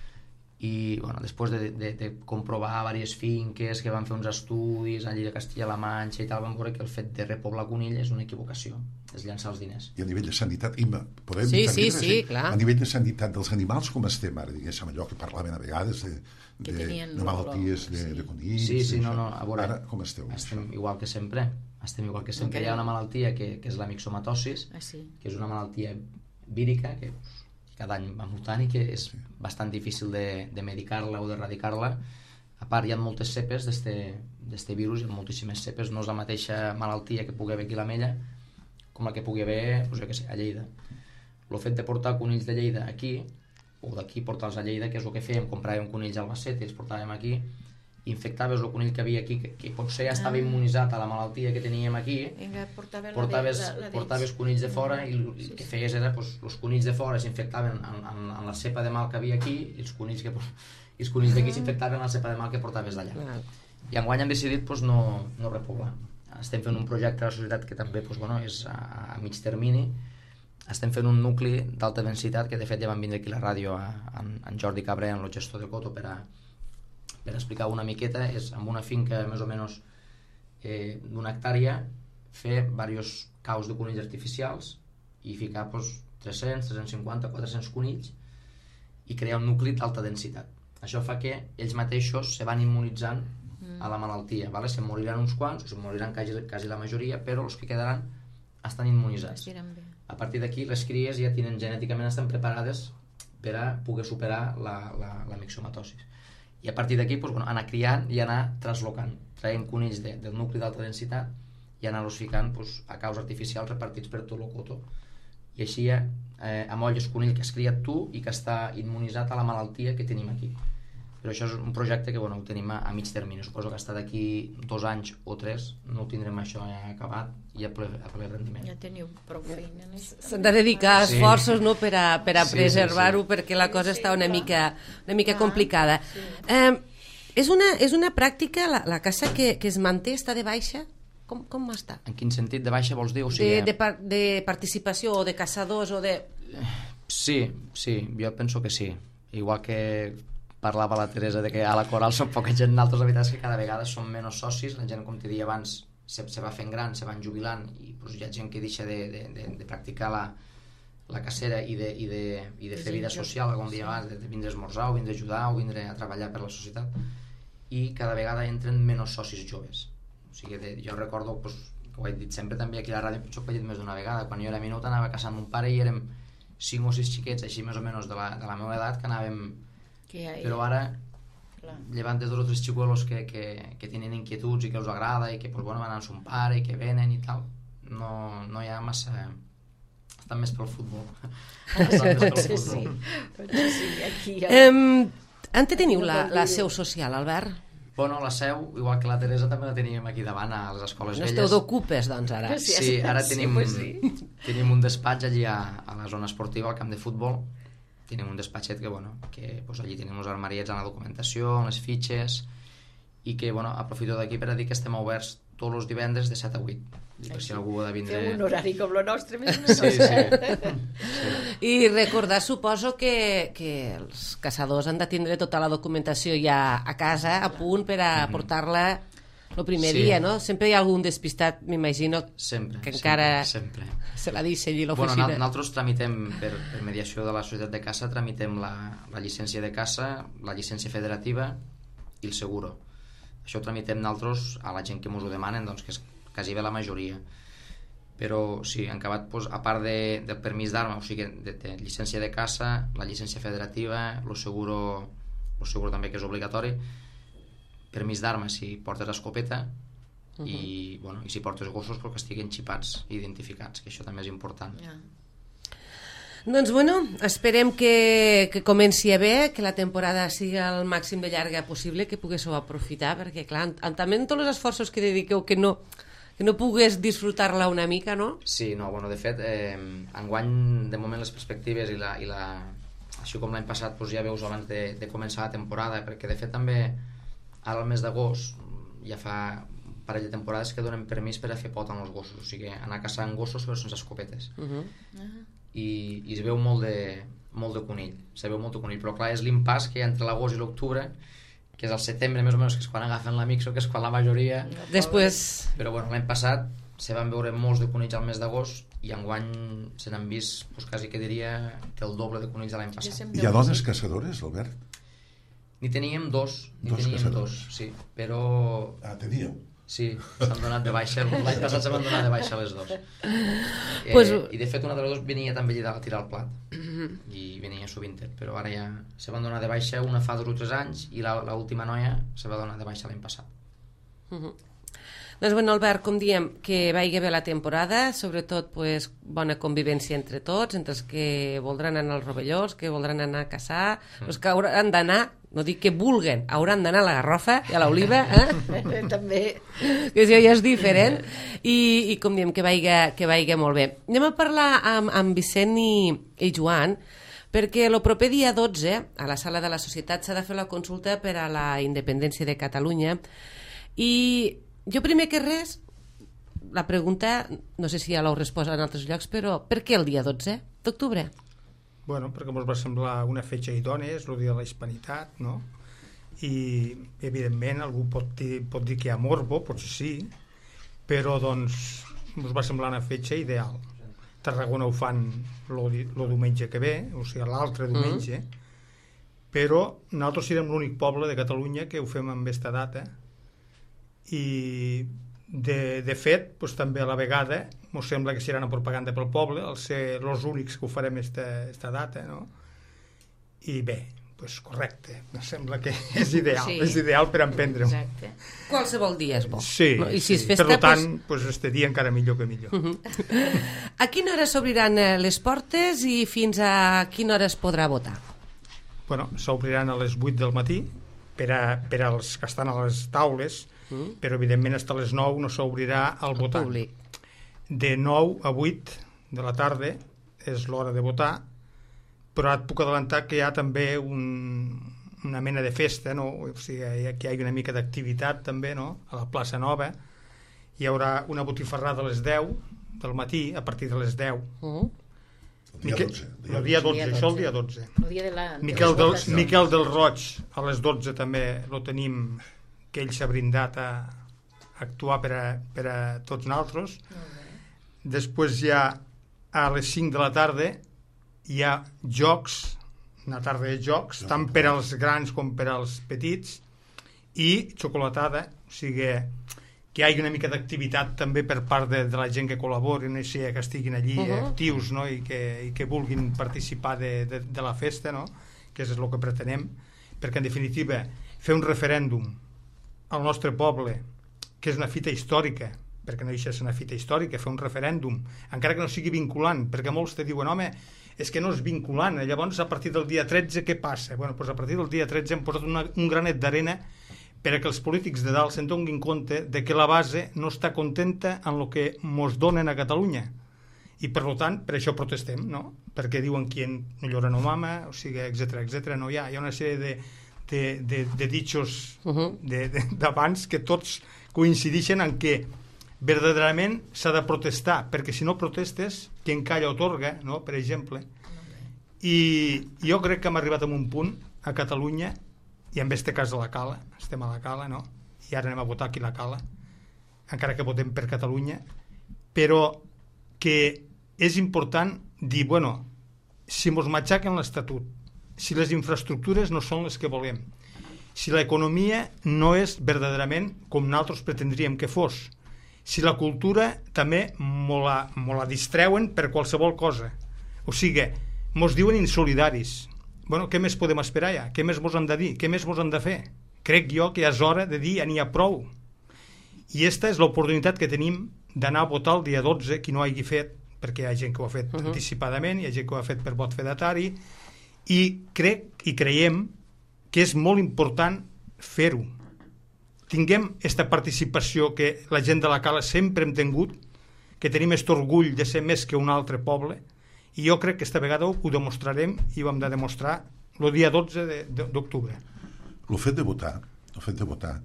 i bueno, després de, de, de comprovar diverses finques que van fer uns estudis allà a Castilla-La Manxa i tal, vam veure que el fet de repoblar conill és una equivocació, és llançar els diners.
I a nivell de sanitat, Imma, podem
sí,
sí,
sí, sí, clar.
A nivell de sanitat dels animals com estem ara, diguéssim, allò que parlaven a vegades de, de, de malalties de, sí. de conills.
Sí, sí, no, no, a veure,
ara com esteu?
Estem igual que sempre, estem igual que sempre. Okay. Hi ha una malaltia que, que és la mixomatosis,
ah, sí.
que és una malaltia vírica que cada any va mutant i que és sí. bastant difícil de, de medicar-la o d'erradicar-la. A part, hi ha moltes cepes d'este virus, hi ha moltíssimes cepes, no és la mateixa malaltia que pugui haver aquí a l'Ametlla com la que pugui haver, doncs jo què sé, a Lleida. El fet de portar conills de Lleida aquí, o d'aquí portar-los a Lleida, que és el que fèiem, compràvem conills al Albacete i els portàvem aquí, infectaves el conill que havia aquí, que, que potser ja estava immunitzat a la malaltia que teníem aquí,
Vinga, portava la
portaves,
de- la- la
portaves
d'ells.
conills de fora i el
Sí,
que
sí.
feies era, doncs, els conills de fora s'infectaven en, en, en la cepa de mal que havia aquí i els conills, que, i els conills d'aquí s'infectaven en la cepa de mal que portaves d'allà.
Val.
I enguany hem decidit doncs, no, no repoblar. Estem fent un projecte a la societat que també doncs, bueno, és a, a mig termini. Estem fent un nucli d'alta densitat, que de fet ja van vindre aquí a la ràdio a, a, en Jordi Cabré, en el gestor de Coto, per a, per explicar una miqueta. És amb una finca més o menys eh, d'una hectàrea, fer diversos caus de conills artificials i ficar doncs, tres-cents, tres-cents cinquanta, quatre-cents conills i crear un nucli d'alta densitat. Això fa que ells mateixos se van immunitzant a la malaltia, ¿vale? Se moriran uns quants, o se moriran quasi, quasi la majoria, però els que quedaran estan immunitzats.
Estiren bé.
A partir d'aquí, les cries ja tenen, genèticament estan preparades per a poder superar la, la, la mixomatosis. I a partir d'aquí, doncs, bueno, anar criant i anar traslocant, traient conills de, del nucli d'alta densitat i anar-los ficant doncs, a caus artificials repartits per tot el cotó. I així ja eh, amolles conill que has criat tu i que està immunitzat a la malaltia que tenim aquí. Però això és un projecte que bueno, ho tenim a, a mig termini. Suposo que està d'aquí dos anys o tres no ho tindrem això ja acabat i a ple, a ple rendiment.
Ja teniu prou feina. en això.
S'han de dedicar
Sí.
esforços, no?, per a, per a
Sí, sí,
preservar-ho,
sí.
perquè la cosa
Sí,
està una
clar.
mica, una mica
Clar,
complicada.
sí.
Eh, és, una, és una pràctica, la, la caça que, que es manté, està de baixa? Com, com està?
En quin sentit de baixa vols dir? O sigui,
De, de, par- de participació o de caçadors o de...
Sí, sí, jo penso que sí. Igual que parlava la Teresa de que a la Coral són poca gent, d'altres habitats que cada vegada són menys socis, la gent, com t'hi deia abans, se, se va fent gran, se van jubilant i doncs, hi ha gent que deixa de, de, de, de practicar la, la cacera i de, i de, i de fer vida social, com deia abans, de, de vindre a esmorzar o vindre a ajudar o vindre a treballar per la societat, i cada vegada entren menys socis joves. O sigui, de, jo recordo, doncs, que ho he dit sempre també aquí a la ràdio, penso que ho he dit més d'una vegada, quan jo era minut anava caçant un pare i érem cinc o sis xiquets, així més o menys de la, de la meva edat, que anàvem.
Que ja hi-
Però ara,
Clar.
llevant de dos o tres xicuelos que, que, que tenen inquietuds i que els agrada i que pues, bueno, van amb son pare i que venen i tal, no, no hi ha massa... Estan més pel futbol. Estan més pel
Potser sí.
futbol.
Potser sí. Aquí ja...
Eh, on te teniu la, la seu social, Albert?
Bueno, la seu, igual que la Teresa, també la teníem aquí davant a les escoles
No
velles.
esteu d'ocupes, doncs, ara.
Sí,
Sí, ara
sí,
tenim,
pues sí.
tenim un despatx allí a, a la zona esportiva, al camp de futbol. Tenim un despatxet que, bueno, que pues, allí tenim uns armariets amb la documentació, amb les fitxes, i que, bueno, aprofito d'aquí per a dir que estem oberts tots els divendres de set a vuit. I per si algú ha de vindre...
Feu un horari com el nostre, més o menys.
Sí, sí.
I recordar, suposo, que, que els caçadors han de tindre tota la documentació ja a casa, a punt, per a portar-la el primer
Sí.
dia, no? Sempre hi ha algun despistat, m'imagino,
Sempre,
que
sempre,
encara
sempre.
se la deixa allí a
Bueno,
l'oficina.
na- nosaltres tramitem, per, per mediació de la societat de caça, tramitem la, la llicència de caça, la llicència federativa i el seguro. Això ho tramitem nosaltres a la gent que ens ho demanen, doncs, que és quasi bé la majoria. Però sí, han acabat, doncs, a part de, del permís d'arma, o sigui, de, de llicència de caça, la llicència federativa, el seguro, el seguro també que és obligatori, permís d'arma si portes escopeta, uh -huh. i, bueno, i si portes gossos perquè estiguin xipats i identificats, que això també és important.
Ja.
Doncs bueno, esperem que, que comenci a bé, que la temporada sigui el màxim de llarga possible, que poguéssiu aprofitar, perquè clar, en, també en tots els esforços que dediqueu que no, que no pogués disfrutar-la una mica, no?
Sí, no, bueno, de fet, eh, enguany, de moment, les perspectives i la, i la així com l'any passat, doncs ja veus abans de, de començar la temporada, perquè de fet també ara al mes d'agost ja fa un parell de temporades que donen permís per a fer pot amb els gossos, o sigui, anar a caçar amb gossos però sense escopetes.
Uh -huh.
Ah.
I, i es veu molt de, molt de conill, se veu molt de conill, però clar, és l'impàs que hi ha entre l'agost i l'octubre, que és el setembre més o menys, que és quan agafen la mixo, que és quan la majoria...
Després...
Però bueno, l'any passat se van veure molts de conills al mes d'agost i enguany se n'han vist, doncs, quasi que diria que el doble de conills de l'any passat.
Hi ha dones caçadores, Albert?
N'hi teníem dos, n'hi
Dos
teníem
caçadors.
dos, sí, però
Ah, teníeu.
sí, s'han donat de baixa, l'any passat se van donar de baixa les dos. Eh,
Pues-
I de fet una de les dos venia també allà a tirar el plat, i venia sovintet, però ara ja se van donar de baixa, una fa dos o tres anys, i la, la última noia se va donar de baixa l'any passat.
Uh -huh. Doncs, bueno, Albert, com diem, que vagi bé la temporada, sobretot pues, bona convivència entre tots, entre els que voldran anar als rovelló, els que voldran anar a caçar, els que hauran d'anar, no dic que vulguen, hauran d'anar a la Garrofa i a l'Oliva, eh?
També.
Que això ja és diferent. I, i com diem, que vagi, que vagi molt bé. Anem a parlar amb, amb Vicent i, i Joan, perquè el proper dia dotze, a la Sala de la Societat, s'ha de fer la consulta per a la independència de Catalunya. I jo primer que res, la pregunta, no sé si ja l'heu respost en altres llocs, però per què el dia dotze d'octubre?
Bueno, perquè ens va semblar una fetge idònia, és el dia de la hispanitat, no? I, evidentment, algú pot dir, pot dir que hi ha morbo, potser sí, però, doncs, ens va semblar una fetge ideal. Tarragona ho fan el diumenge que ve, o sigui, l'altre diumenge, mm. però nosaltres serem l'únic poble de Catalunya que ho fem amb aquesta data, i de, de fet, doncs, també a la vegada ens sembla que serà una propaganda pel poble, al ser els únics que ho farem aquesta data, no? I bé, doncs correcte, em sembla que és ideal, sí. És ideal per emprendre-ho.
Exacte.
Qualsevol dia és bo.
Sí,
no? I si
sí.
És festa,
Per tant,
pues...
pues, este dia encara millor que millor.
Uh -huh. A quina hora s'obriran les portes i fins a quina hora es podrà votar?
Bueno, s'obriran a les vuit del matí per, a, per als que estan a les taules, mm. però evidentment fins a les nou no s'obrirà al votant.
Públic.
De nou a vuit de la tarda és l'hora de votar, però et puc adelantar que hi ha també un, una mena de festa, no? O sigui, que hi ha una mica d'activitat també, no? A la plaça Nova hi haurà una botifarrada a les deu del matí, a partir de les deu.
Uh-huh.
El dia dotze.
El dia dotze, això el dia dotze.
El dia de la, de
Miquel, del, Miquel del Roig a les dotze també lo tenim, que ell s'ha brindat a actuar per a, per a tots nosaltres. Després ja a les cinc de la tarda hi ha jocs, una tarda de jocs, tant per als grans com per als petits, i xocolatada, o sigui que hi hagi una mica d'activitat també per part de, de la gent que col·labori, no sé, que estiguin allí uh -huh. actius, no? I, que, i que vulguin participar de, de, de la festa, no? Que és el que pretenem, perquè en definitiva fer un referèndum al nostre poble, que és una fita històrica, perquè no deixa de ser una fita històrica, fer un referèndum, encara que no sigui vinculant, perquè molts te diuen, home, és que no és vinculant, llavors a partir del dia tretze què passa? Bueno, doncs a partir del dia tretze hem posat una, un granet d'arena perquè els polítics de dalt se'n donin compte de que la base no està contenta en el que mos donen a Catalunya, i per tant, per això protestem, no? Perquè diuen qui no llora no mama, o sigui, etcètera, etcètera. No hi ha, hi ha una sèrie de, de, de, de ditxos uh-huh. d'abans que tots coincideixen en que verdaderament s'ha de protestar, perquè si no protestes, qui encalla otorga, no? Per exemple. I jo crec que hem arribat a un punt a Catalunya, i en aquest cas a la Cala, estem a la Cala, no? I ara anem a votar aquí a la Cala, encara que votem per Catalunya, però que és important dir, bueno, si mos matxaquen l'Estatut, si les infraestructures no són les que volem, si l'economia no és verdaderament com nosaltres pretendríem que fos, si la cultura també mos la, mos la distreuen per qualsevol cosa, o sigui, mos diuen insolidaris. Bueno, què més podem esperar ja? Què més mos han de dir? Què més mos han de fer? Crec jo que ja és hora de dir ja n'hi ha prou. I esta és l'oportunitat que tenim d'anar a votar el dia dotze, qui no ho hagi fet, perquè hi ha gent que ho ha fet uh-huh. anticipadament, hi ha gent que ho ha fet per vot fedatari, i crec i creiem que és molt important fer-ho. Tinguem aquesta participació que la gent de la Cala sempre hem tingut, que tenim aquest orgull de ser més que un altre poble, i jo crec que aquesta vegada ho demostrarem i ho hem de demostrar el dia dotze d'octubre.
El fet de votar, el fet de votar,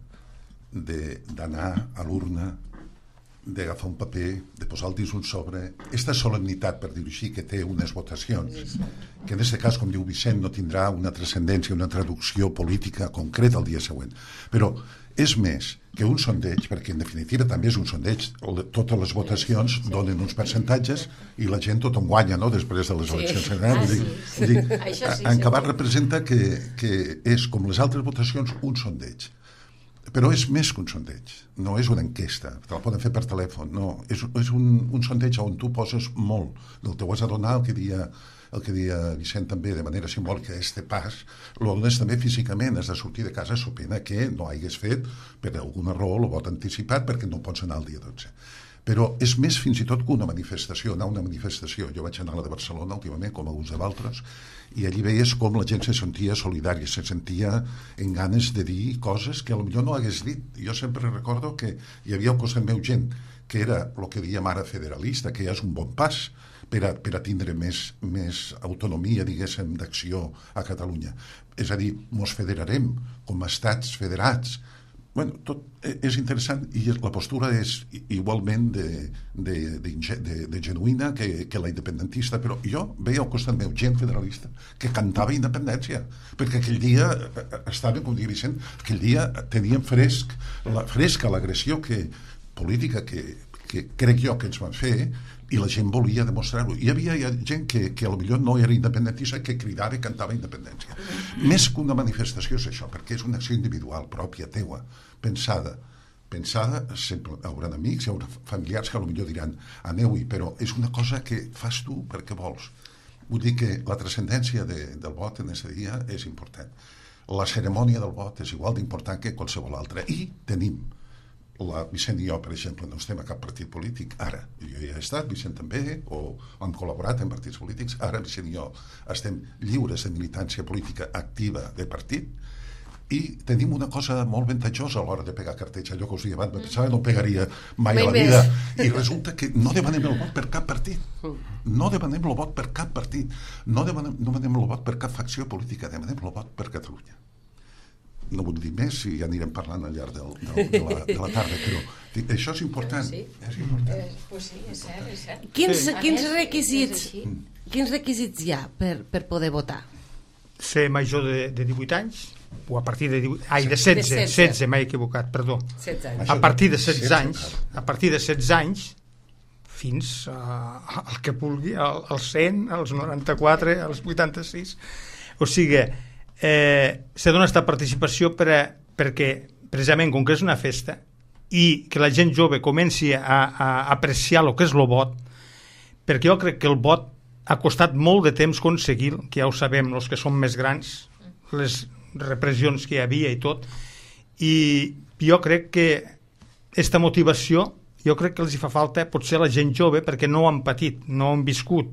d'anar a l'urna, d'agafar un paper, de posar el dins un sobre, aquesta solemnitat, per dir-ho així, que té unes votacions, que en aquest cas, com diu Vicent, no tindrà una transcendència, una traducció política concreta el dia següent. Però és més que un sondeig, perquè en definitiva també és un sondeig, totes les votacions donen uns percentatges i la gent tothom guanya, no?, després de les eleccions
sí.
generals.
Ah,
sí,
sí.
Dic, en acabat representa que, que és, com les altres votacions, un sondeig. però és més que un sondeig, no és una enquesta, te la poden fer per telèfon, no, és, és un, un sondeig on tu poses molt del teu has a donar, el que dia el que dia Vicent també de manera simbòlica este pas, lo dones també físicament, has de sortir de casa so pena que no hagués fet per alguna raó el vot anticipat perquè no pots anar el dia dotze. Però és més fins i tot que una manifestació, anar a una manifestació. Jo vaig anar a la de Barcelona últimament, com alguns de d'altres, i allí veies com la gent se sentia solidària, se sentia en ganes de dir coses que potser no hagués dit. Jo sempre recordo que hi havia al costat meu gent que era el que diem ara federalista, que ja és un bon pas per a, per a tindre més, més autonomia, diguéssim, d'acció a Catalunya. És a dir, mos federarem com a estats federats. Bueno, tot és interessant i la postura és igualment de, de, de, de, de genuïna que, que la independentista, però jo veia al costat meu gent federalista que cantava independència, perquè aquell dia estaven, com diria Vicent, aquell dia teníem fresc, la, fresca l'agressió que, política que, que crec jo que ens van fer, i la gent volia demostrar-ho. Hi havia gent que, que potser no era independentista, que cridava i cantava independència. Més que una manifestació és això, perquè és una acció individual, pròpia, teua, pensada. Pensada, sempre hi haurà amics, hi haurà familiars que potser diran aneu-hi, però és una cosa que fas tu perquè vols. Vull dir que la transcendència de, del vot en aquest dia és important. La cerimònia del vot és igual d'important que qualsevol altra. I tenim la Vicent i jo, per exemple, no estem a cap partit polític, ara, jo ja he estat, Vicent també, o hem col·laborat en partits polítics, ara Vicent i jo estem lliures de militància política activa de partit, i tenim una cosa molt avantatjosa a l'hora de pegar cartells. Allò que us deia abans, me pensava que no pegaria mai a la vida, i resulta que no demanem el vot per cap partit, no demanem el vot per cap partit, no demanem, no demanem el vot per cap facció política, demanem el vot per Catalunya. No vull dir més i ja anirem parlant al llarg del, del, de, la, de la tarda, però dic, això és important. Sí. És important.
Eh, pues sí, és cert, és cert.
Quins,
Sí.
quins,
A més,
requisits,
és així.
quins requisits hi ha per, per poder votar?
Ser major de, de divuit anys, o a partir de divuit... Ai, de setze,
De setze.
setze, m'he equivocat, perdó.
setze anys.
A partir de setze
setze,
anys, a partir de setze anys, fins uh, al que vulgui, al, als cent, als noranta-quatre, als vuitanta-sis. O sigui, eh, se dona aquesta participació per a, perquè, precisament, com que és una festa, i que la gent jove comenci a, a apreciar el que és el vot, perquè jo crec que el vot ha costat molt de temps aconseguir, que ja ho sabem, els que som més grans, les repressions que hi havia i tot, i jo crec que aquesta motivació, jo crec que els hi fa falta potser a la gent jove, perquè no ho han patit, no ho han viscut,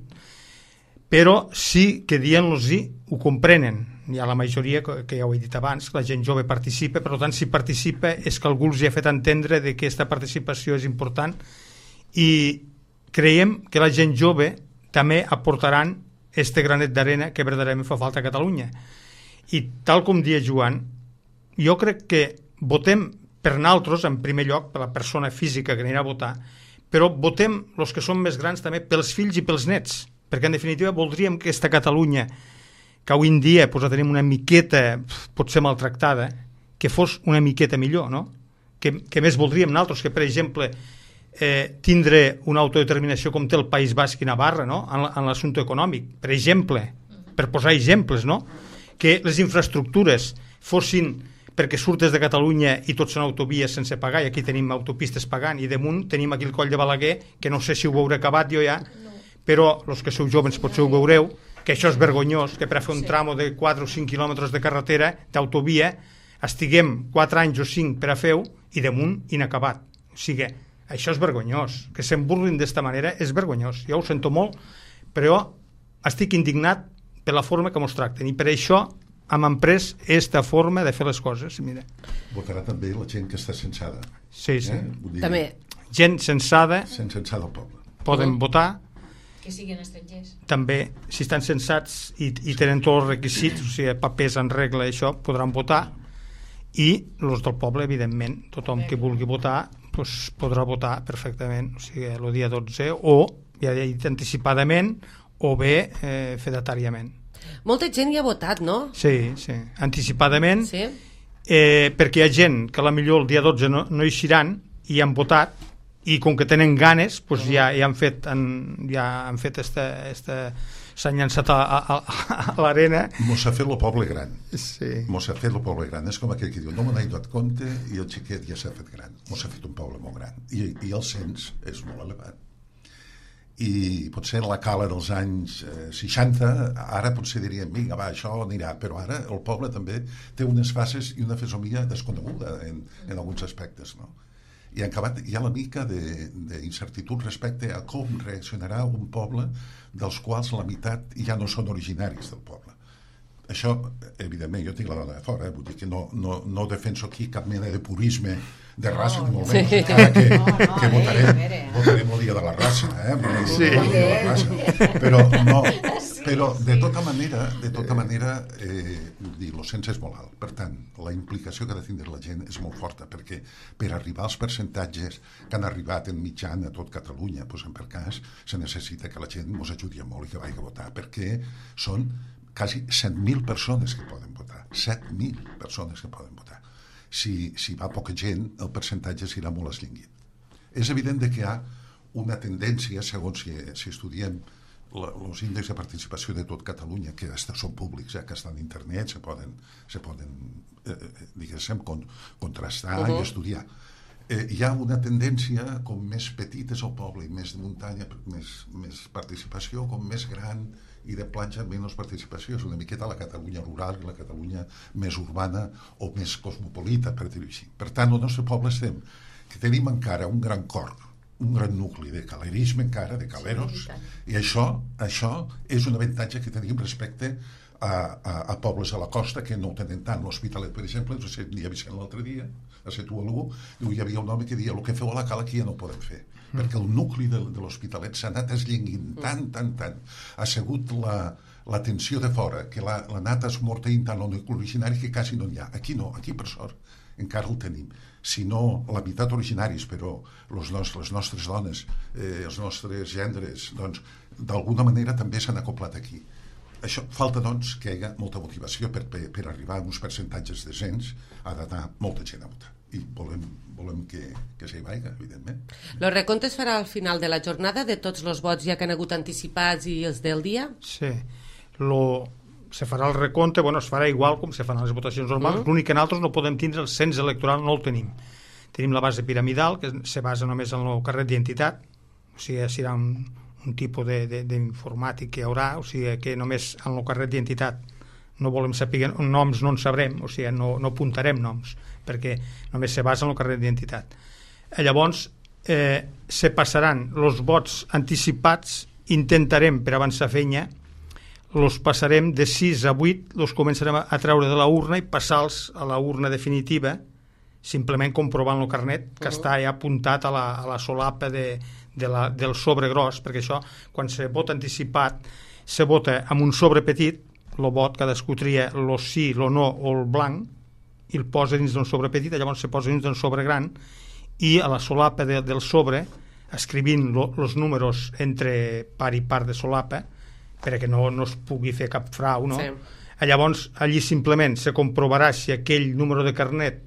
però sí que dient-los-hi ho comprenen. Hi ha la majoria, que ja ho he dit abans, que la gent jove participa, per tant, si participa és que algú els hi ha fet entendre de que aquesta participació és important, i creiem que la gent jove també aportaran este granet d'arena que verdaderament fa falta a Catalunya. I tal com dia Joan, jo crec que votem per nosaltres, en primer lloc, per la persona física que anirà a votar, però votem els que són més grans també pels fills i pels nets, perquè en definitiva voldríem que aquesta Catalunya, que avui en dia pues, la tenim una miqueta, potser maltractada, que fos una miqueta millor, no? Que, que més voldríem nosaltres que, per exemple, eh, tindre una autodeterminació com té el País Basc i Navarra, no? en, en l'assumpte econòmic, per exemple, per posar exemples, no? Que les infraestructures fossin perquè surtes de Catalunya i tots són autovies sense pagar, i aquí tenim autopistes pagant, i damunt tenim aquí el coll de Balaguer, que no sé si ho veuré acabat jo ja, però els que sou joves potser ho veureu, que això és vergonyós, que per a fer un sí. tramo de quatre o cinc quilòmetres de carretera, d'autovia, estiguem quatre anys o cinc per a fer-ho, i damunt inacabat. O sigui, això és vergonyós. Que se'n burlin d'esta manera és vergonyós. Jo ho sento molt, però estic indignat per la forma que mos tracten, i per això hem emprès aquesta forma de fer les coses. Mira.
Votarà també la gent que està censada.
Sí, sí.
Eh? Vull dir,
També.
Gent censada
Gent censada al poble.
poden votar,
Que siguin estrangers.
també, si estan censats i, i tenen tots els requisits, o sigui, papers en regla, això, podran votar, i els del poble, evidentment, tothom que vulgui votar pues, podrà votar perfectament, o sigui, el dia dotze, o, ja he dit, anticipadament, o bé eh, fedatàriament.
Molta gent hi ha votat, no?
Sí, sí, anticipadament,
Sí.
eh, perquè hi ha gent que a la millor el dia dotze no, no eixiran i han votat, i com que tenen ganes, pues ja, ja han fet, han, ja han fet esta, esta, s'han llançat a, a, a l'arena.
Mos ha fet el poble gran.
Sí.
Mos ha fet el poble gran. És com aquell que diu, no me n'he donat compte i el xiquet ja s'ha fet gran. Mos ha fet un poble molt gran. I, i el cens és molt elevat. I potser la cala dels anys eh, seixanta, ara potser diríem, vinga, va, això anirà, però ara el poble també té unes fases i una fesomia desconeguda en, en alguns aspectes, no? I han acabat, hi ha la mica d'incertitud respecte a com reaccionarà un poble dels quals la meitat ja no són originaris del poble. Això, evidentment, jo tinc la dona de fora, eh? Vull dir que no, no, no defenso aquí cap mena de purisme de raça, no, ni molt menys, sí. Encara que, no, no, que votarem, eh, votarem el dia de la raça, eh? Sí. El dia de la raça. Però, no, però de tota manera, de tota manera eh, dir, el cens és molt alt. Per tant, la implicació que ha de tindre la gent és molt forta, perquè per arribar als percentatges que han arribat en mitjana a tot Catalunya, doncs en per cas, se necessita que la gent ens ajudi molt i que vagi a votar, perquè són quasi set mil persones que poden votar. set mil persones que poden votar. Si, si va poca gent, el percentatge serà molt esllingit. És evident que hi ha una tendència, segons si, si estudiem els índexs de participació de tot Catalunya, que són públics, eh, que estan a internet, se poden, se poden eh, diguéssim, con, contrastar uh-huh. i estudiar. Eh, hi ha una tendència, com més petit és el poble i més de muntanya, més, més participació, com més gran i de platja menys participació. És una miqueta la Catalunya rural i la Catalunya més urbana o més cosmopolita, per dir-ho així. Per tant, el nostre poble estem que tenim encara un gran cor, un gran nucli de calerisme encara, de caleros, sí, i això, això és un avantatge que tenim respecte a, a, a pobles a la costa que no tenen tant. L'Hospitalet, per exemple, no sé, n'hi havia l'altre dia, a ser tu algú, hi havia un home que deia el que feu a la cala aquí ja no ho podem fer, mm. perquè el nucli de, de l'Hospitalet s'ha anat esllenguint tant, tant, tant. Ha sigut la, la tensió de fora, que l'ha anat esmorteint tant el nucli originari que quasi no n'hi ha. Aquí no, aquí per sort encara el tenim. Si no la meitat originaris, però los nostres, les nostres dones, eh, els nostres gendres, doncs, d'alguna manera també s'han acoplat aquí. Això, falta, doncs, que hi hagi molta motivació per, per, per arribar a uns percentatges decents, ha d'anar molta gent a votar. I volem, volem que, que s'hi vagi, evidentment.
El recompte es farà al final de la jornada de tots els vots ja que han hagut anticipats i els del dia?
Sí. Lo... se farà el recompte, bueno, es farà igual com se fan les votacions normals, mm. l'únic que nosaltres no podem tindre el cens electoral, no el tenim. Tenim la base piramidal, que se basa només en el carnet d'identitat, o sigui, serà un, un tipus d'informàtic que hi haurà, o sigui, que només en el carnet d'identitat no volem saber noms, no en sabrem, o sigui, no, no apuntarem noms, perquè només se basa en el carnet d'identitat. Llavors, eh, se passaran els vots anticipats, intentarem, per avançar feina, els passarem de sis a vuit, els començarem a treure de la urna i passar-los a la urna definitiva, simplement comprovant el carnet que uh-huh. està ja apuntat a la, a la solapa de, de la, del sobre gros, perquè això, quan se vota anticipat, se vota amb un sobre petit, el vot cadascú tria el sí, el no o el blanc, i el posa dins d'un sobre petit, llavors se posa dins d'un sobre gran, i a la solapa de, del sobre, escrivint els números entre part i part de solapa, perquè no, no es pugui fer cap frau, no? Sí. Llavors, allí simplement se comprovarà si aquell número de carnet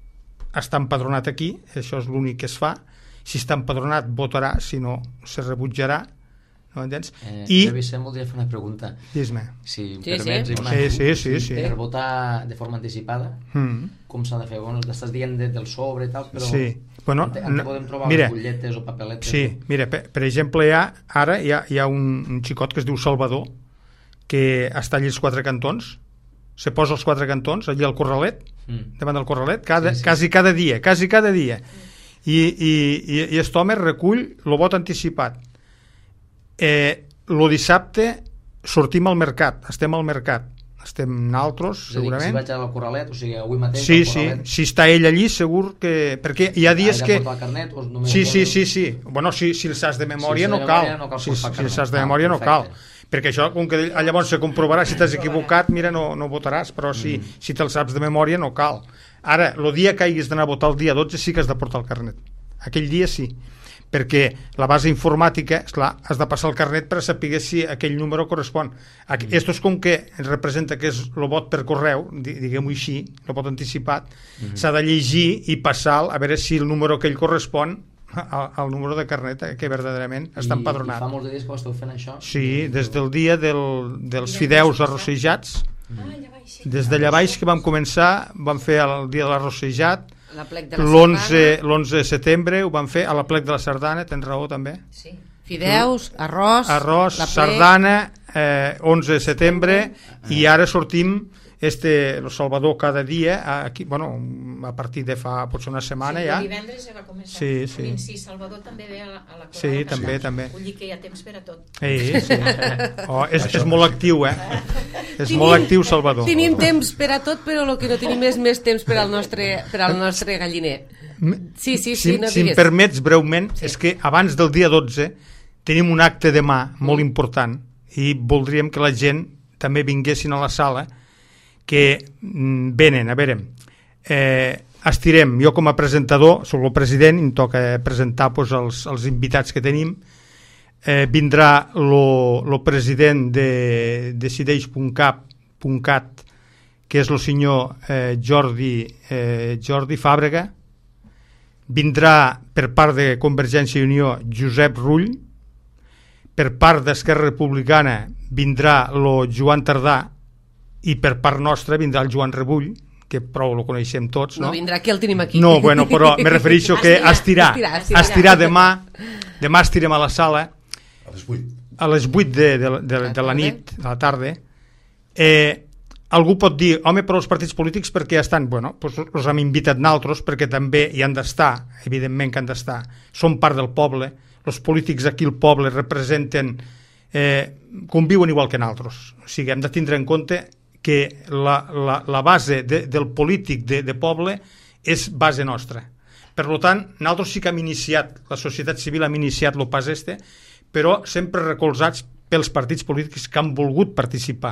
està empadronat aquí, això és l'únic que es fa. Si està empadronat, votarà, si no, se rebutjarà. No entens?
Eh,
I...
Jo, Vicent, voldria fer una pregunta.
Dis-me.
Si em
sí,
permets,
sí.
Sí, sí, sí, sí.
Per votar de forma anticipada, mm. com s'ha de fer? Bueno, estàs dient de, del sobre i tal, però...
Sí. Bueno,
on, te, on te podem trobar
mira,
les butlletes o papeletes?
Sí, o... mira, per, per exemple, hi ha, ara hi ha, hi ha un, un xicot que es diu Salvador, que està allí als quatre cantons, se posa als quatre cantons, allí al corralet, mm. davant del corralet, cada, sí, sí. quasi cada dia, quasi cada dia. I, i, i, i aquest home recull el vot anticipat. Eh, el dissabte sortim al mercat, estem al mercat, estem naltros, segurament.
És a dir, si vaig al corralet, o sigui, avui mateix
sí,
al corralet...
Sí, si està ell allí, segur que... Perquè hi ha dies que...
Carnet, o
sí, sí, sí, sí. Bueno, si, si el saps de memòria sí, no, de memòria, cal. no cal. Si, si el saps de memòria no cal. Perquè això, com que llavors se comprovarà si t'has equivocat, mira, no, no votaràs, però si, mm. si te'l saps de memòria no cal. Ara, el dia que hagis d'anar a votar el dia dotze sí que has de portar el carnet. Aquell dia sí. Perquè la base informàtica, esclar, has de passar el carnet per saber si aquell número correspon. Mm. Esto és com que representa que és el vot per correu, diguem-ho així, el vot anticipat, mm. s'ha de llegir i passar a veure si el número que ell correspon el, el número de carnet, que verdaderament està empadronat.
I fa molts dies que ho esteu fent, això?
Sí, des del dia del, dels fideus arrossejats, des d'allà baix que vam començar, vam fer el dia de l'arrossejat, l'onze de setembre ho vam fer a la plec de la Sardana, tens raó també.
Sí. Fideus, arròs,
arròs Sardana, eh, onze de setembre, i ara sortim este, el Salvador cada dia, aquí, bueno, a partir de fa potser una setmana
sí,
ja.
Sí, divendres ja va començar.
Sí, sí.
Sí, Salvador també ve a la, a la
sí, també, també.
Vull dir que hi ha temps per a tot.
Sí, sí. Oh, és, és molt actiu, eh? És tenim, molt actiu, Salvador.
Tenim temps per a tot, però el que no tenim és més temps per al nostre, per al nostre galliner. Sí, sí, sí,
si,
no
si em permets breument, sí. És que abans del dia dotze tenim un acte demà molt important i voldríem que la gent també vinguessin a la sala, que venen, a veure, eh, estirem, jo com a presentador, soc el president, em toca presentar pues, els, els invitats que tenim, eh, vindrà el president de decideix punt cat, que és el senyor eh, Jordi, eh, Jordi Fàbrega, vindrà per part de Convergència i Unió Josep Rull, per part d'Esquerra Republicana vindrà el Joan Tardà, i per part nostra vindrà el Joan Rebull, que prou lo coneixem tots, no?
No vindrà, que el tenim aquí.
No, bueno, però me refereixo que estirar, estirar, estirar, estirar demà, demà estirem a la sala
a les vuit,
a les vuit de, de, de, de la nit, de la tarda. Eh, algú pot dir, home, però els partits polítics perquè estan, bueno, doncs els hem invitat naltros perquè també hi han d'estar, evidentment que han d'estar, són part del poble, els polítics aquí al poble representen, eh, conviuen igual que naltros, o sigui, hem de tindre en compte que la, la, la base de, del polític de, de poble és base nostra. Per tant, nosaltres sí que hem iniciat, la societat civil hem iniciat el pas este, però sempre recolzats pels partits polítics que han volgut participar.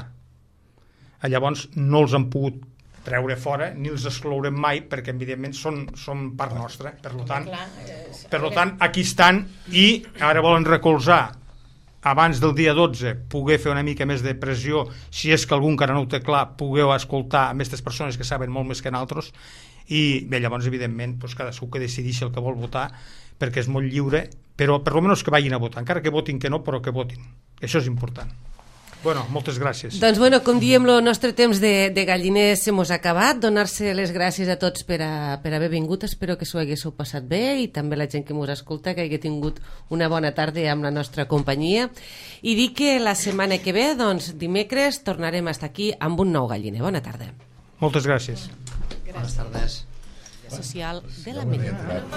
Llavors no els han pogut treure fora, ni els exclourem mai, perquè evidentment són, són part nostra. Per tant, per tant, aquí estan i ara volen recolzar abans del dia dotze poder fer una mica més de pressió, si és que algú encara no ho té clar, pugueu escoltar amb aquestes persones que saben molt més que nosaltres, i bé, llavors evidentment doncs, cadascú que decideixi el que vol votar, perquè és molt lliure, però per almenys que vagin a votar, encara que votin que no, però que votin, això és important. Bueno, moltes gràcies.
Doncs bueno, com diem, el nostre temps de, de galliner se mos ha acabat. Donar-se les gràcies a tots per, a, per haver vingut. Espero que s'ho haguéssiu passat bé i també la gent que mos escolta que hagi tingut una bona tarda amb la nostra companyia. I dir que la setmana que ve, doncs, dimecres, tornarem a estar aquí amb un nou galliner. Bona tarda.
Moltes gràcies.
Bones tardes.
Social de la Mella.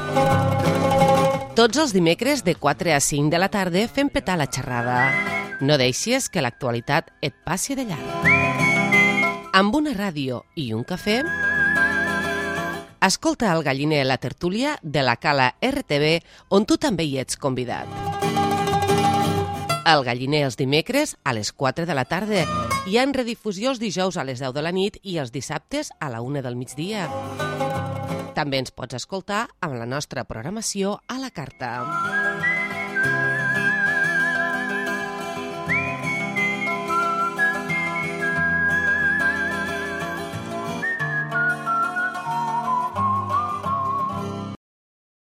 Tots els dimecres de quatre a cinc de la tarda fem petar la xerrada. No deixis que l'actualitat et passi de llarg. Amb una ràdio i un cafè, escolta el galliner La Tertúlia de la Cala R T V, on tu també hi ets convidat. El galliner els dimecres a les quatre de la tarda i en redifusió els dijous a les deu de la nit i els dissabtes a la una del migdia. També ens pots escoltar amb la nostra programació a la carta.